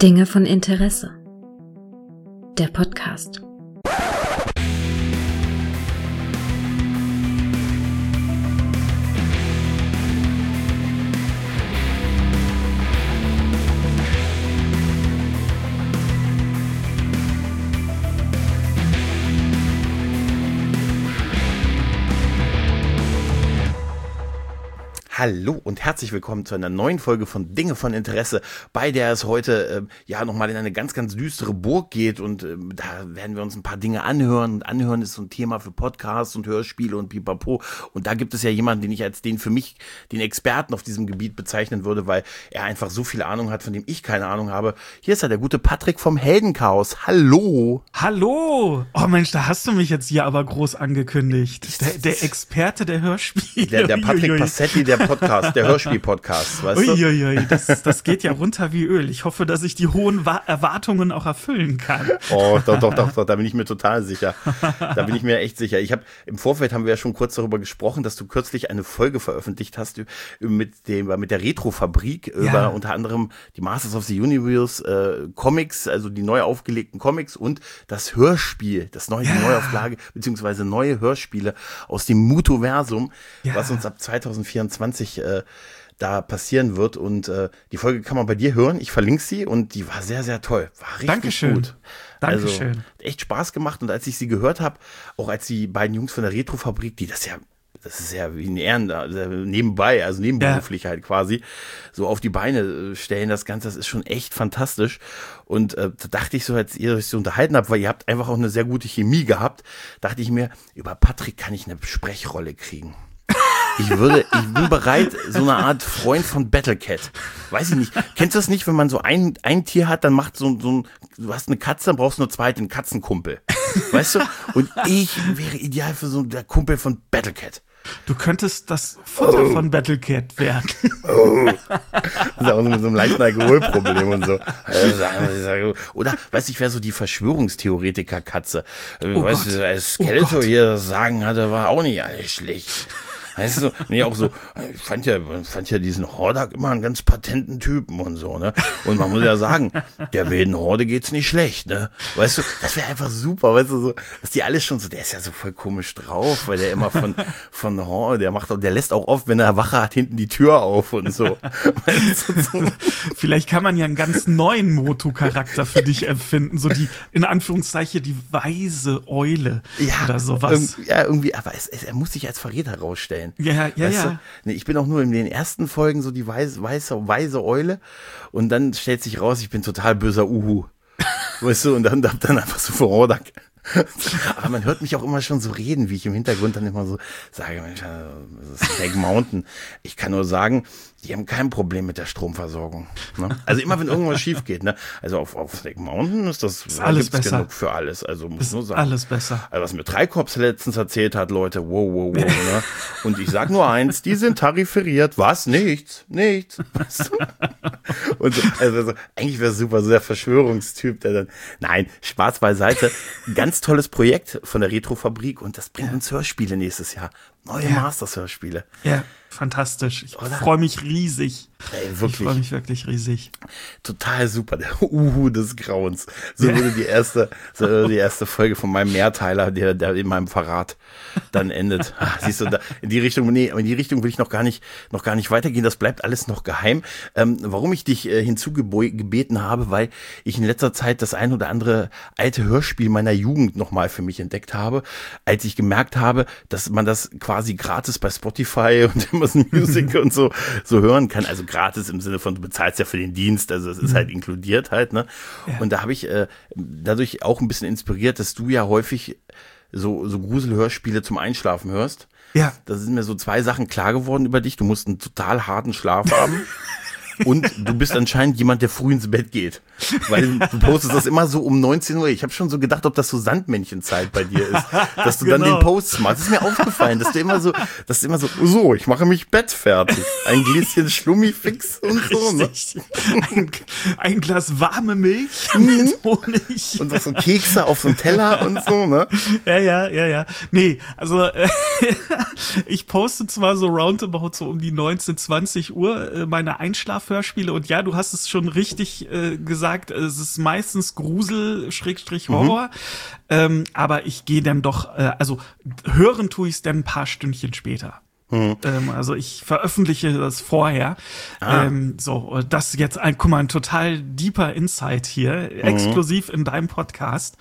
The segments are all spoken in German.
Dinge von Interesse. Der Podcast. Hallo und herzlich willkommen zu einer neuen Folge von Dinge von Interesse, bei der es heute nochmal in eine ganz, ganz düstere Burg geht und da werden wir uns ein paar Dinge anhören. Und anhören ist so ein Thema für Podcasts und Hörspiele und pipapo. Und da gibt es ja jemanden, den ich als den für mich den Experten auf diesem Gebiet bezeichnen würde, weil er einfach so viel Ahnung hat, von dem ich keine Ahnung habe. Hier ist er, der gute Patrick vom Heldenchaos. Hallo! Hallo! Oh Mensch, da hast du mich jetzt hier aber groß angekündigt. Der Experte der Hörspiele. Der Patrick Passetti, der Podcast, der Hörspiel-Podcast, weißt du? Uiuiui, das geht ja runter wie Öl. Ich hoffe, dass ich die hohen Erwartungen auch erfüllen kann. Oh, doch, da bin ich mir total sicher. Da bin ich mir echt sicher. Im Vorfeld haben wir ja schon kurz darüber gesprochen, dass du kürzlich eine Folge veröffentlicht hast mit der Retro-Fabrik über unter anderem die Masters of the Universe Comics, also die neu aufgelegten Comics und das Hörspiel, die Neuauflage, beziehungsweise neue Hörspiele aus dem Mutoversum, was uns ab 2024 da passieren wird. Und die Folge kann man bei dir hören. Ich verlinke sie und die war sehr, sehr toll. War richtig Dankeschön. Gut. Dankeschön. Also echt Spaß gemacht. Und als ich sie gehört habe, auch als die beiden Jungs von der Retrofabrik, das ist ja wie ein nebenbei, also nebenberuflich halt quasi, so auf die Beine stellen, das Ganze, das ist schon echt fantastisch. Und da dachte ich so, als ihr euch so unterhalten habt, weil ihr habt einfach auch eine sehr gute Chemie gehabt, dachte ich mir, über Patrick kann ich eine Sprechrolle kriegen. Ich bin bereit, so eine Art Freund von Battlecat. Weiß ich nicht. Kennst du das nicht, wenn man so ein Tier hat, dann macht du hast eine Katze, dann brauchst du nur zweite, einen Katzenkumpel. Weißt du? Und ich wäre ideal für so der Kumpel von Battlecat. Du könntest das Futter von Battlecat werden. Das ist auch mit so einem leichten Alkoholproblem und so. Oder, weißt du, ich wäre so die Verschwörungstheoretiker-Katze. Weißt du, als Skeletor hier das Sagen hatte, war auch nicht alles schlecht. Weißt du, auch so, ich fand ja diesen Hordak immer einen ganz patenten Typen und so, ne? Und man muss ja sagen, der wilden Horde geht's nicht schlecht, ne? Weißt du, das wäre einfach super, weißt du, so, dass die alle schon so, der ist ja so voll komisch drauf, weil der immer von Horde, der lässt auch oft, wenn er Wache hat, hinten die Tür auf und so. Weißt du, so. Vielleicht kann man ja einen ganz neuen Motu-Charakter für dich empfinden, so die, in Anführungszeichen, die weise Eule oder sowas. Ja, irgendwie, aber er muss sich als Verräter herausstellen. Ja. Nee, ich bin auch nur in den ersten Folgen so die weise Eule und dann stellt sich raus, ich bin total böser Uhu. Weißt du, und dann einfach so vor Hordak. Aber man hört mich auch immer schon so reden, wie ich im Hintergrund dann immer so sage, Mensch, das ist Snake Mountain. Ich kann nur sagen, die haben kein Problem mit der Stromversorgung. Ne? Also immer, wenn irgendwas schief geht, ne? Also auf Snake Mountain ist alles besser. Genug für alles. Also muss nur sagen. Alles besser. Also was mir Treikops letztens erzählt hat, Leute, wow, ne? Und ich sag nur eins, die sind tariferiert. Was? Nichts. Weißt du? Und so, also eigentlich wäre es super, so der Verschwörungstyp, der dann, nein, Spaß beiseite. Ganz tolles Projekt von der Retrofabrik und das bringt uns Hörspiele nächstes Jahr. Neue Masters-Hörspiele. Ja, fantastisch. Ich freue mich riesig. Ey, wirklich. Ich freue mich wirklich riesig. Total super. Der Uhu des Grauens. So würde die erste Folge von meinem Mehrteiler, der in meinem Verrat dann endet. Siehst du, in die Richtung will ich noch gar nicht weitergehen. Das bleibt alles noch geheim. Warum ich dich hinzugebeten habe, weil ich in letzter Zeit das ein oder andere alte Hörspiel meiner Jugend nochmal für mich entdeckt habe, als ich gemerkt habe, dass man das quasi gratis bei Spotify und Amazon Music und so hören kann. Also gratis im Sinne von, du bezahlst ja für den Dienst, also es ist halt inkludiert halt, ne? Ja. Und da habe ich dadurch auch ein bisschen inspiriert, dass du ja häufig so Gruselhörspiele zum Einschlafen hörst. Ja. Da sind mir so zwei Sachen klar geworden über dich. Du musst einen total harten Schlaf haben. Und du bist anscheinend jemand, der früh ins Bett geht. Weil du postest das immer so um 19 Uhr. Ich habe schon so gedacht, ob das so Sandmännchenzeit bei dir ist. Dass du dann den Post machst. Das ist mir aufgefallen, dass du immer so, ich mache mich Bett fertig. Ein Gläschen Schlummifix und so. Ne? Ein Glas warme Milch mit Honig. Und so Kekse auf so einem Teller und so, ne? Ja. Nee, also ich poste zwar so roundabout so um die 19, 20 Uhr meine Einschlaf Einschlafhörspiele und ja, du hast es schon richtig gesagt, es ist meistens Grusel, Horror, aber ich gehe dann doch, also hören tue ich es dann ein paar Stündchen später. Also ich veröffentliche das vorher. So, das jetzt guck mal, ein total deeper Insight hier, exklusiv in deinem Podcast.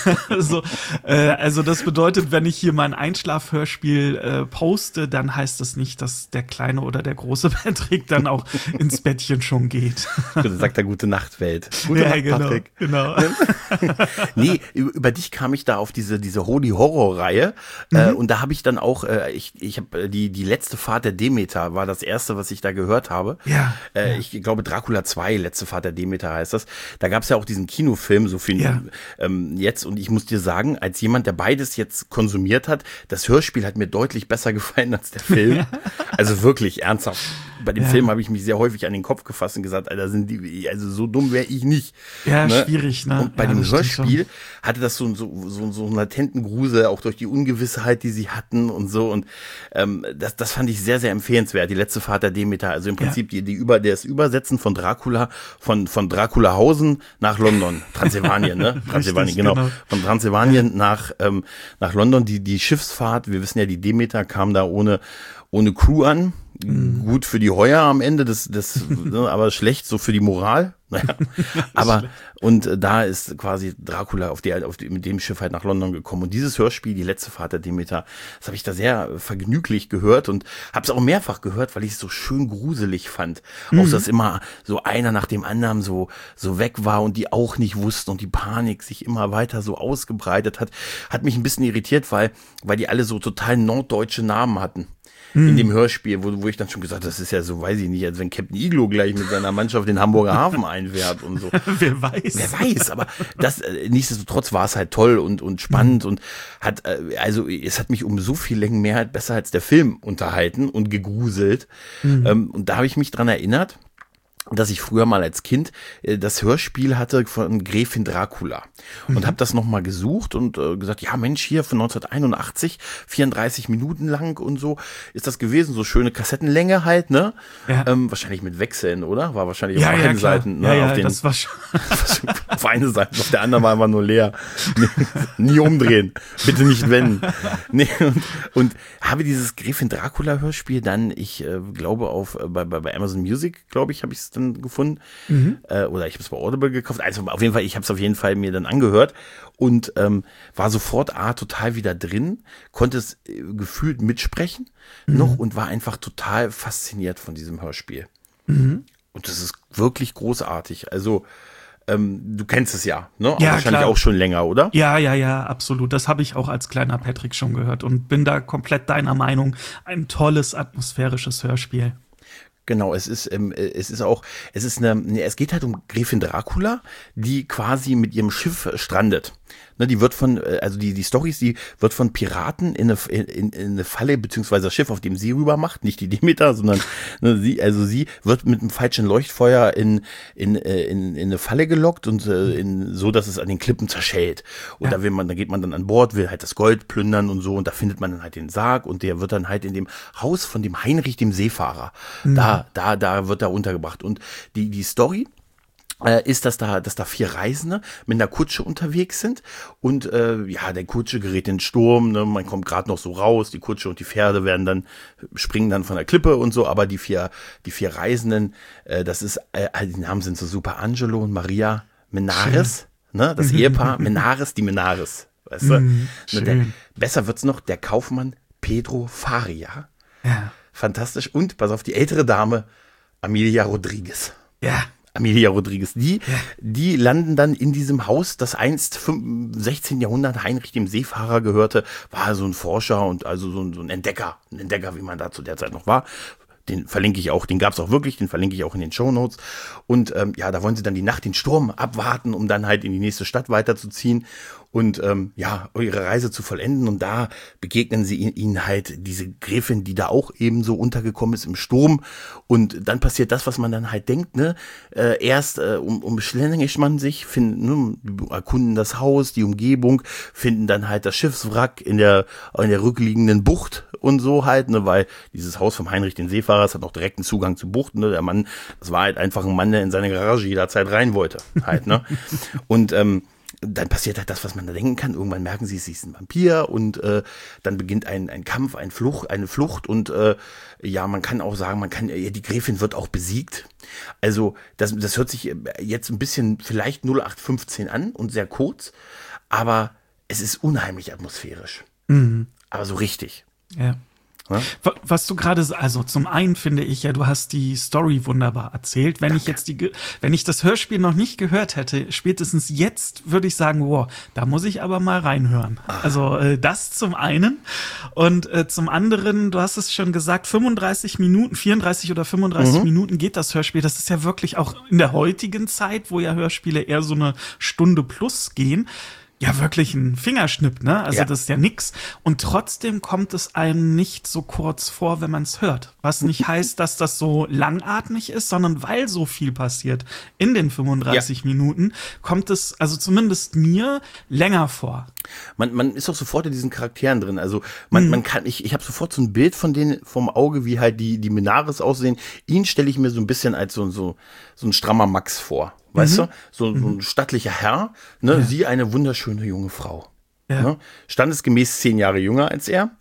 Also das bedeutet, wenn ich hier mein Einschlafhörspiel poste, dann heißt das nicht, dass der kleine oder der große Patrick dann auch ins Bettchen schon geht. Das sagt der gute Nachtwelt. Gute Nacht, Patrick. Genau. Nee, über dich kam ich da auf diese Holy Horror-Reihe und da habe ich dann auch, ich habe die letzte Fahrt der Demeter war das erste, was ich da gehört habe. Ja. Ich glaube Dracula 2, letzte Fahrt der Demeter heißt das. Da gab es ja auch diesen Kinofilm, so viel jetzt. Und ich muss dir sagen, als jemand, der beides jetzt konsumiert hat, das Hörspiel hat mir deutlich besser gefallen als der Film. Also wirklich ernsthaft. Bei dem Film habe ich mich sehr häufig an den Kopf gefasst und gesagt, Alter, also so dumm wäre ich nicht. Ja, ne? Schwierig, ne? Und bei dem Hörspiel hatte das so einen latenten Grusel, auch durch die Ungewissheit, die sie hatten und so. Und das fand ich sehr, sehr empfehlenswert. Die letzte Fahrt der Demeter. Also im Prinzip das Übersetzen von Dracula, von Draculahausen nach London. Transsilvanien, ne? Transsilvanien, genau. Von Transsilvanien nach London. Die Schiffsfahrt, wir wissen ja, die Demeter kam da ohne Crew an. Gut für die Heuer am Ende, aber schlecht so für die Moral. Naja, aber und da ist quasi Dracula mit dem Schiff halt nach London gekommen. Und dieses Hörspiel, die letzte Fahrt der Demeter, das habe ich da sehr vergnüglich gehört und habe es auch mehrfach gehört, weil ich es so schön gruselig fand. Auch dass immer so einer nach dem anderen so weg war und die auch nicht wussten und die Panik sich immer weiter so ausgebreitet hat mich ein bisschen irritiert, weil die alle so total norddeutsche Namen hatten. In dem Hörspiel, wo ich dann schon gesagt habe, das ist ja so, weiß ich nicht, als wenn Captain Iglo gleich mit seiner Mannschaft den Hamburger Hafen einfährt und so. Wer weiß, aber nichtsdestotrotz war es halt toll und spannend und es hat mich um so viel Längen mehr besser als der Film unterhalten und gegruselt. Und da habe ich mich dran erinnert, dass ich früher mal als Kind das Hörspiel hatte von Gräfin Dracula und habe das nochmal gesucht und gesagt, ja Mensch, hier von 1981, 34 Minuten lang und so ist das gewesen, so schöne Kassettenlänge halt, ne? Ja. Wahrscheinlich mit Wechseln, oder? War wahrscheinlich auf beiden Seiten. Ne? Das war schon auf eine Seite, auf der anderen war immer nur leer. Nie umdrehen, bitte nicht wenden. Nee, und habe dieses Gräfin Dracula Hörspiel dann, ich glaube bei Amazon Music, glaube ich, habe ich es dann gefunden. Oder ich habe es bei Audible gekauft. Also auf jeden Fall, ich habe es auf jeden Fall mir dann angehört und war sofort total wieder drin, konnte es gefühlt mitsprechen noch und war einfach total fasziniert von diesem Hörspiel. Und das ist wirklich großartig. Also du kennst es ja, ne? Ja, wahrscheinlich klar. auch schon länger, oder? Ja, absolut. Das habe ich auch als kleiner Patrick schon gehört und bin da komplett deiner Meinung. Ein tolles, atmosphärisches Hörspiel. Genau, es geht halt um Gräfin Dracula, die quasi mit ihrem Schiff strandet. Ne, die wird die Storys, die wird von Piraten in eine Falle, beziehungsweise das Schiff, auf dem sie rüber macht, nicht die Demeter, sondern sie wird mit einem falschen Leuchtfeuer in eine Falle gelockt und so, dass es an den Klippen zerschellt. Und da geht man dann an Bord, will halt das Gold plündern und so, und da findet man dann halt den Sarg und der wird dann halt in dem Haus von dem Heinrich, dem Seefahrer, da wird er untergebracht. Und die Story ist, dass da 4 Reisende mit einer Kutsche unterwegs sind und der Kutsche gerät in den Sturm, ne? Man kommt gerade noch so raus, die Kutsche und die Pferde springen dann von der Klippe und so, aber die vier Reisenden, das ist, die Namen sind so super, Angelo und Maria Menares, ne? Das Ehepaar Menares, die Menares, weißt du? Besser wird's noch, der Kaufmann Pedro Faria. Ja. Fantastisch. Und, pass auf, die ältere Dame Amelia Rodriguez. Ja. Amelia Rodriguez, die landen dann in diesem Haus, das einst 16. Jahrhundert Heinrich dem Seefahrer gehörte, war so ein Forscher und also so ein Entdecker, wie man da zu der Zeit noch war. Den verlinke ich auch, den gab es auch wirklich, den verlinke ich auch in den Shownotes. Und da wollen sie dann die Nacht den Sturm abwarten, um dann halt in die nächste Stadt weiterzuziehen. und ihre Reise zu vollenden. Und da begegnen sie ihnen halt diese Gräfin, die da auch eben so untergekommen ist im Sturm. Und dann passiert das, was man dann halt denkt, ne? Erst umschlängigt man sich, erkunden das Haus, die Umgebung, finden dann halt das Schiffswrack in der rückliegenden Bucht und so halt, ne? Weil dieses Haus vom Heinrich den Seefahrer hat auch direkten Zugang zur Bucht, ne? Der Mann, das war halt einfach ein Mann, der in seine Garage jederzeit rein wollte, halt, ne? Und dann passiert halt das, was man da denken kann. Irgendwann merken sie, sie ist ein Vampir und dann beginnt ein Kampf, eine Flucht und man kann auch sagen, die Gräfin wird auch besiegt. Also das hört sich jetzt ein bisschen vielleicht 0815 an und sehr kurz, aber es ist unheimlich atmosphärisch. Mhm. Aber so richtig. Ja. Ja? Was du gerade, also zum einen finde ich ja, du hast die Story wunderbar erzählt. Wenn ich das Hörspiel noch nicht gehört hätte, spätestens jetzt würde ich sagen, wow, da muss ich aber mal reinhören. Also das zum einen. Und zum anderen, du hast es schon gesagt, 34 oder 35 Minuten geht das Hörspiel. Das ist ja wirklich auch in der heutigen Zeit, wo ja Hörspiele eher so eine Stunde plus gehen, ja wirklich ein Fingerschnipp, ne? Also das ist ja nix. Und trotzdem kommt es einem nicht so kurz vor, wenn man es hört. Was nicht heißt, dass das so langatmig ist, sondern weil so viel passiert in den 35 Minuten, kommt es, also zumindest mir, länger vor. Man ist auch sofort in diesen Charakteren drin. Also man kann, ich habe sofort so ein Bild von denen vom Auge, wie halt die Menares aussehen. Ihn stelle ich mir so ein bisschen als so ein strammer Max vor. Weißt du? So ein stattlicher Herr, ne? Ja. Sie eine wunderschöne junge Frau. Ja. Ne? Standesgemäß 10 Jahre jünger als er,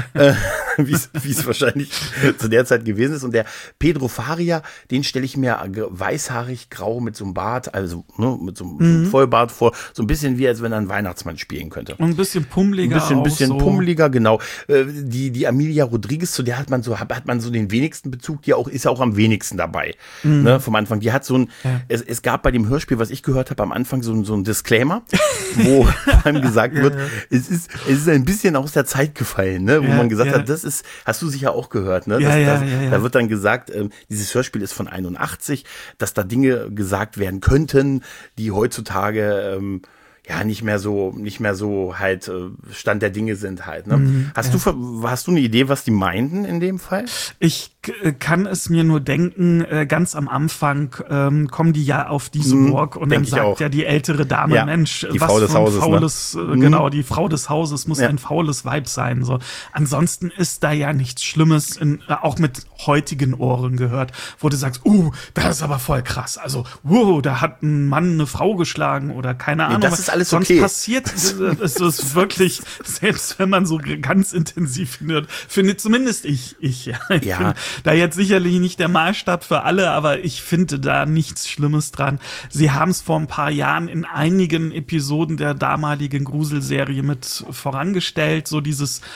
wie es wahrscheinlich zu der Zeit gewesen ist. Und der Pedro Faria, den stelle ich mir weißhaarig, grau mit so einem Bart, also mit so einem Vollbart vor, so ein bisschen wie als wenn er einen Weihnachtsmann spielen könnte. Und ein bisschen pummeliger. Ein bisschen so. Pummeliger, genau. Die Amelia Rodriguez, zu der hat man so den wenigsten Bezug, ist ja auch am wenigsten dabei. Ne, vom Anfang. Die hat es gab bei dem Hörspiel, was ich gehört habe, am Anfang so ein Disclaimer, wo einem gesagt wird, es ist ein bisschen aus der Zeit gefallen, ne? Wo man gesagt hat, hast du sicher auch gehört, ne? Da wird dann gesagt, dieses Hörspiel ist von 81, dass da Dinge gesagt werden könnten, die heutzutage nicht mehr so halt Stand der Dinge sind halt, ne? Hast du eine Idee, was die meinten in dem Fall? Ich kann es mir nur denken, ganz am Anfang kommen die ja auf diese Burg und dann sagt ja die ältere Dame, Mensch, die Frau des Hauses, genau, die Frau des Hauses muss ein faules Weib sein. So. Ansonsten ist da ja nichts Schlimmes, auch mit heutigen Ohren gehört, wo du sagst, das ist aber voll krass. Also, da hat ein Mann eine Frau geschlagen oder keine Ahnung. Das ist alles sonst okay. Passiert es ist wirklich, selbst wenn man so ganz intensiv findet zumindest ich bin da jetzt sicherlich nicht der Maßstab für alle, aber ich finde da nichts Schlimmes dran. Sie haben es vor ein paar Jahren in einigen Episoden der damaligen Gruselserie mit vorangestellt, so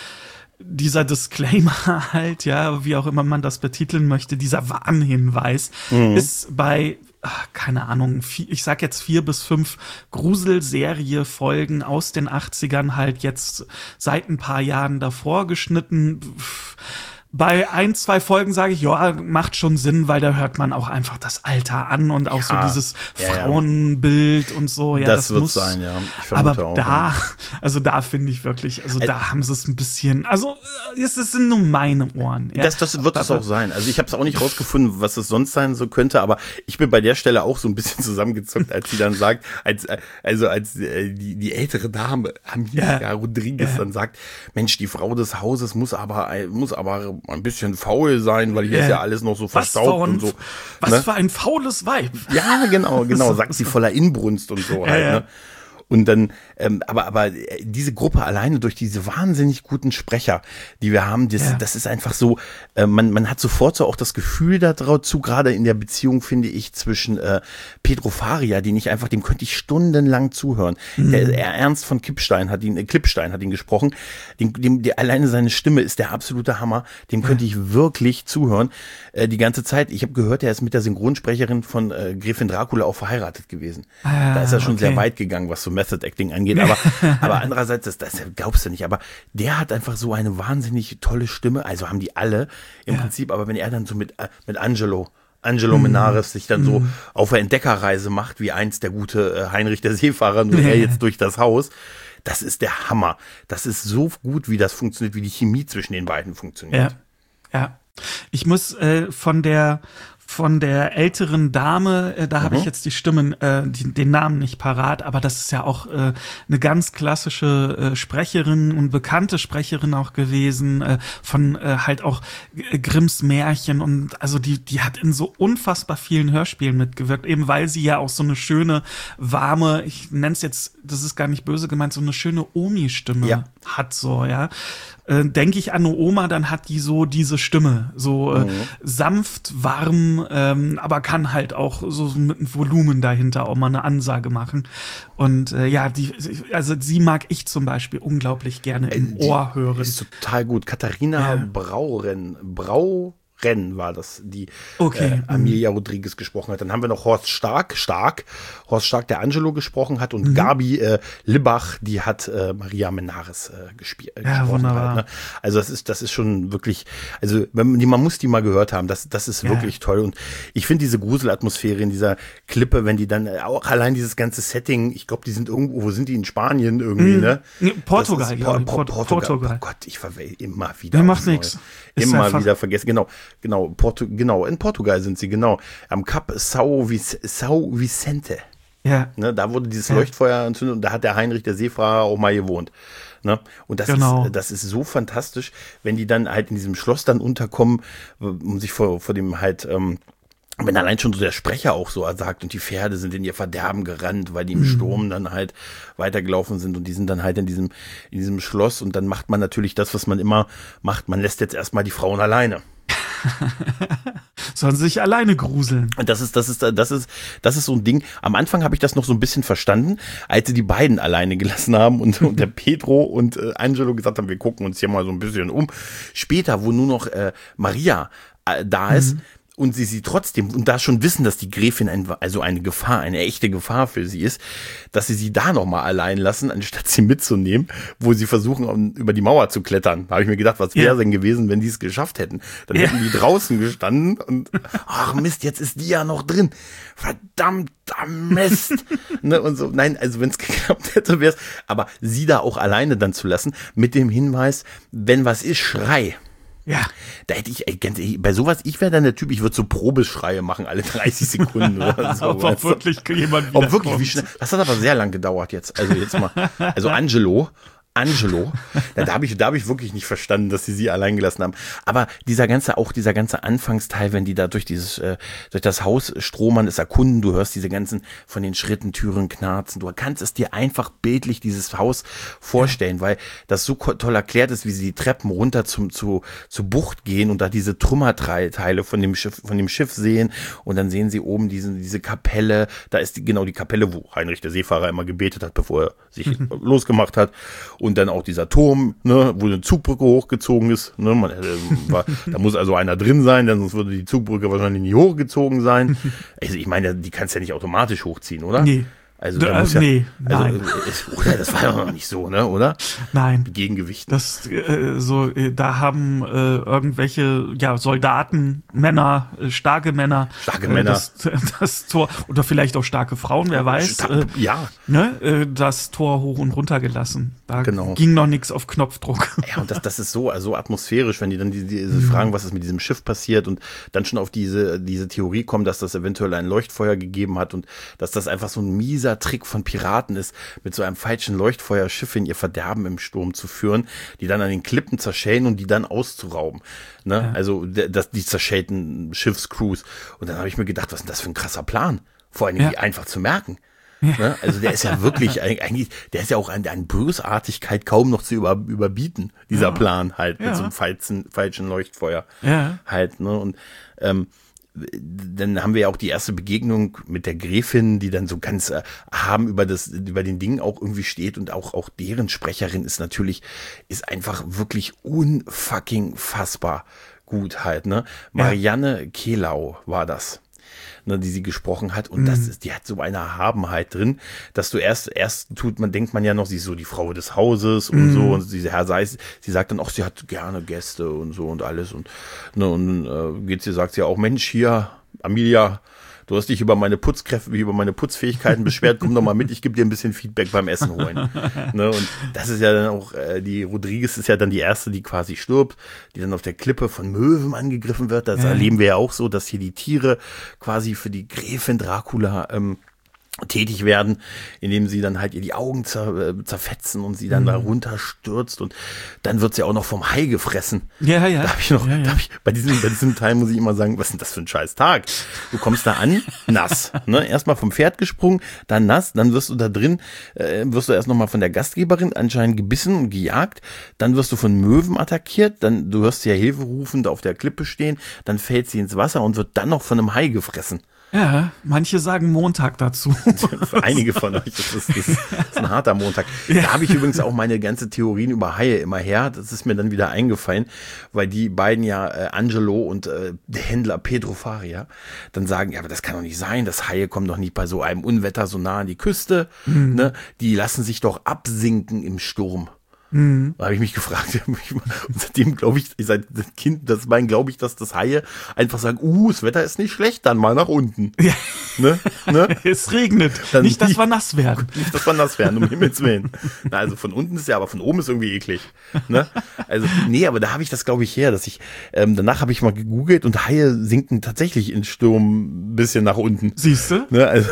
dieser Disclaimer halt, ja, wie auch immer man das betiteln möchte, dieser Warnhinweis ist bei keine Ahnung, ich sag jetzt 4 bis 5 Gruselserie-Folgen aus den 80ern halt jetzt seit ein paar Jahren davor geschnitten. Bei 1, 2 Folgen sage ich, macht schon Sinn, weil da hört man auch einfach das Alter an und auch so dieses Frauenbild und so. Ja, das wird muss sein, ja. Ich aber auch, da finde ich wirklich, da haben sie es ein bisschen, das sind nur meine Ohren. Ja. Das wird es auch sein. Also ich habe es auch nicht rausgefunden, was es sonst sein so könnte, aber ich bin bei der Stelle auch so ein bisschen zusammengezuckt, als sie dann sagt, als die ältere Dame, Amelia Rodriguez, dann sagt, Mensch, die Frau des Hauses muss aber ein bisschen faul sein, weil hier ist ja alles noch so verstaubt und so. Was für ein faules Weib. Ja, genau, sagt sie voller Inbrunst und so halt, ne? Und dann, aber diese Gruppe alleine durch diese wahnsinnig guten Sprecher, die wir haben, das ist einfach so, man hat sofort so auch das Gefühl dazu, gerade in der Beziehung, finde ich, zwischen Pedro Faria, dem könnte ich stundenlang zuhören. Der Ernst von Klippstein hat ihn gesprochen. Alleine seine Stimme ist der absolute Hammer. Dem könnte ich wirklich zuhören. Die ganze Zeit. Ich habe gehört, er ist mit der Synchronsprecherin von Gräfin Dracula auch verheiratet gewesen. Da ist er schon sehr weit gegangen, was so Method Acting angeht. Aber andererseits, das glaubst du nicht. Aber der hat einfach so eine wahnsinnig tolle Stimme. Also haben die alle im Prinzip. Aber wenn er dann so mit Angelo Angelo Menares sich dann so auf eine Entdeckerreise macht, wie einst der gute Heinrich der Seefahrer, nur er jetzt durch das Haus. Das ist der Hammer. Das ist so gut, wie das funktioniert, wie die Chemie zwischen den beiden funktioniert. Ja. Ich muss von der älteren Dame, da habe ich jetzt die Stimmen, den Namen nicht parat, aber das ist ja auch eine ganz klassische Sprecherin und bekannte Sprecherin auch gewesen, von halt auch Grimms Märchen, und also die hat in so unfassbar vielen Hörspielen mitgewirkt, eben weil sie ja auch so eine schöne, warme, ich nenne es jetzt, das ist gar nicht böse gemeint, so eine schöne Omi-Stimme hat, so, ja. Denke ich an eine Oma, dann hat die so diese Stimme, so sanft, warm, aber kann halt auch so mit einem Volumen dahinter auch mal eine Ansage machen. Und also sie mag ich zum Beispiel unglaublich gerne im Ohr hören. Ist total gut. Katharina Brauren war das, die Amelia Rodriguez gesprochen hat. Dann haben wir noch Horst Stark, der Angelo gesprochen hat, und Gabi Libbach, die hat Maria Menares gesprochen. Wunderbar. Halt, ne? Also das ist schon wirklich, also man muss die mal gehört haben, das ist wirklich toll. Und ich finde diese Gruselatmosphäre in dieser Klippe, wenn die dann auch allein dieses ganze Setting, ich glaube, die sind irgendwo, wo sind die, in Spanien irgendwie, ne? Portugal, Portugal. Oh Gott, ich verwähle immer wieder. Der macht nichts. Immer wieder vergessen, genau, in Portugal sind sie, am Kap São Vicente. Ja. Ne, da wurde dieses Leuchtfeuer entzündet, und da hat der Heinrich der Seefahrer auch mal gewohnt. Ne? Und das ist so fantastisch, wenn die dann halt in diesem Schloss dann unterkommen, um sich vor dem halt, wenn allein schon so der Sprecher auch so sagt, und die Pferde sind in ihr Verderben gerannt, weil die im Sturm dann halt weitergelaufen sind, und die sind dann halt in diesem Schloss, und dann macht man natürlich das, was man immer macht, man lässt jetzt erstmal die Frauen alleine. Sollen sie sich alleine gruseln. Und das ist so ein Ding. Am Anfang habe ich das noch so ein bisschen verstanden, als sie die beiden alleine gelassen haben und der Pedro und Angelo gesagt haben, wir gucken uns hier mal so ein bisschen um. Später, wo nur noch Maria da ist, und sie trotzdem, und da schon wissen, dass die Gräfin eine Gefahr, eine echte Gefahr für sie ist, dass sie da nochmal allein lassen, anstatt sie mitzunehmen, wo sie versuchen, über die Mauer zu klettern. Da habe ich mir gedacht, was wäre denn gewesen, wenn die es geschafft hätten? Dann hätten die draußen gestanden und, ach Mist, jetzt ist die ja noch drin. Verdammter Mist. Ne, und so, nein, also wenn es geklappt hätte, wäre es, aber sie da auch alleine dann zu lassen, mit dem Hinweis, wenn was ist, schrei. Ja. Da hätte bei sowas, ich wäre dann der Typ, ich würde so Probeschreie machen, alle 30 Sekunden oder so. Ob auch wirklich jemand wieder wie schnell. Das hat aber sehr lang gedauert jetzt. Also Angelo, da habe ich wirklich nicht verstanden, dass sie allein gelassen haben. Aber dieser ganze Anfangsteil, wenn die da durch das Haus stromern, es erkunden, du hörst diese ganzen von den Schritten, Türen knarzen, du kannst es dir einfach bildlich dieses Haus vorstellen, weil das so toll erklärt ist, wie sie die Treppen runter zur Bucht gehen und da diese Trümmerteile von dem Schiff sehen, und dann sehen sie oben diese Kapelle, da ist die Kapelle, wo Heinrich der Seefahrer immer gebetet hat, bevor er sich losgemacht hat. Und dann auch dieser Turm, ne, wo eine Zugbrücke hochgezogen ist. Ne, da muss also einer drin sein, denn sonst würde die Zugbrücke wahrscheinlich nie hochgezogen sein. Also ich meine, die kannst du ja nicht automatisch hochziehen, oder? Nee. Also da muss nein. Das war ja noch nicht so, ne, oder? Nein. Gegengewicht. Da haben irgendwelche Soldaten, Männer, starke Männer, das Tor, oder vielleicht auch starke Frauen, wer weiß, das Tor hoch und runter gelassen. Da ging noch nichts auf Knopfdruck. Ja, und das ist so atmosphärisch, wenn die dann diese fragen, was ist mit diesem Schiff passiert, und dann schon auf diese Theorie kommen, dass das eventuell ein Leuchtfeuer gegeben hat und dass das einfach so ein mieser Trick von Piraten ist, mit so einem falschen Leuchtfeuer Schiffe in ihr Verderben im Sturm zu führen, die dann an den Klippen zerschellen und die dann auszurauben. Ne? Ja. Also die zerschellten Schiffscrews. Und dann habe ich mir gedacht, was ist denn das für ein krasser Plan? Vor allem die einfach zu merken. Ja. Ne? Also der ist ja wirklich, eigentlich, der ist ja auch an Bösartigkeit kaum noch zu überbieten, dieser Plan halt, mit so einem falschen Leuchtfeuer. Ja. Halt, ne? Und dann haben wir ja auch die erste Begegnung mit der Gräfin, die dann so ganz erhaben über den Ding auch irgendwie steht, und auch deren Sprecherin ist einfach wirklich unfucking fassbar gut halt, ne? Marianne Kehlau war das, ne, die sie gesprochen hat, und die hat so eine Erhabenheit drin, dass du erst denkt man ja noch, sie ist so die Frau des Hauses und so, und sie sagt dann auch, sie hat gerne Gäste und so und alles, und sagt sie auch, Mensch, hier, Amelia, du hast dich über meine Putzkräfte, über meine Putzfähigkeiten beschwert, komm doch mal mit, ich gebe dir ein bisschen Feedback beim Essen holen. Ne? Und das ist ja dann auch, die Rodriguez ist ja dann die erste, die quasi stirbt, die dann auf der Klippe von Möwen angegriffen wird. Das erleben wir ja auch so, dass hier die Tiere quasi für die Gräfin Dracula tätig werden, indem sie dann halt ihr die Augen zerfetzen und sie dann da runterstürzt und dann wird sie auch noch vom Hai gefressen. Ja. Da habe ich noch, Da hab ich, bei diesem Teil muss ich immer sagen, was ist denn das für ein scheiß Tag? Du kommst da an, nass, ne? Erstmal vom Pferd gesprungen, dann nass, dann wirst du da drin, wirst du erst nochmal von der Gastgeberin anscheinend gebissen und gejagt, dann wirst du von Möwen attackiert, dann, du hörst sie ja hilferufend auf der Klippe stehen, dann fällt sie ins Wasser und wird dann noch von einem Hai gefressen. Ja, manche sagen Montag dazu. Für einige von euch das ist ein harter Montag. Ja. Da habe ich übrigens auch meine ganze Theorien über Haie immer her. Das ist mir dann wieder eingefallen, weil die beiden ja, Angelo und der Händler Pedro Faria, dann sagen, ja, aber das kann doch nicht sein. Das Haie kommen doch nicht bei so einem Unwetter so nah an die Küste. Ne? Die lassen sich doch absinken im Sturm. Da habe ich mich gefragt, und seitdem glaube ich, seit Kind, glaube ich, dass das Haie einfach sagen, das Wetter ist nicht schlecht, dann mal nach unten. Ja. Ne? Es regnet. Dann nicht, dass wir nass werden. Nicht, dass wir nass werden, um Himmels Willen. Na, also von unten ist ja, aber von oben ist irgendwie eklig. Ne? Also, nee, aber da habe ich das, glaube ich, her, dass ich, danach habe ich mal gegoogelt und Haie sinken tatsächlich in Sturm ein bisschen nach unten. Siehst du? Ne? Also,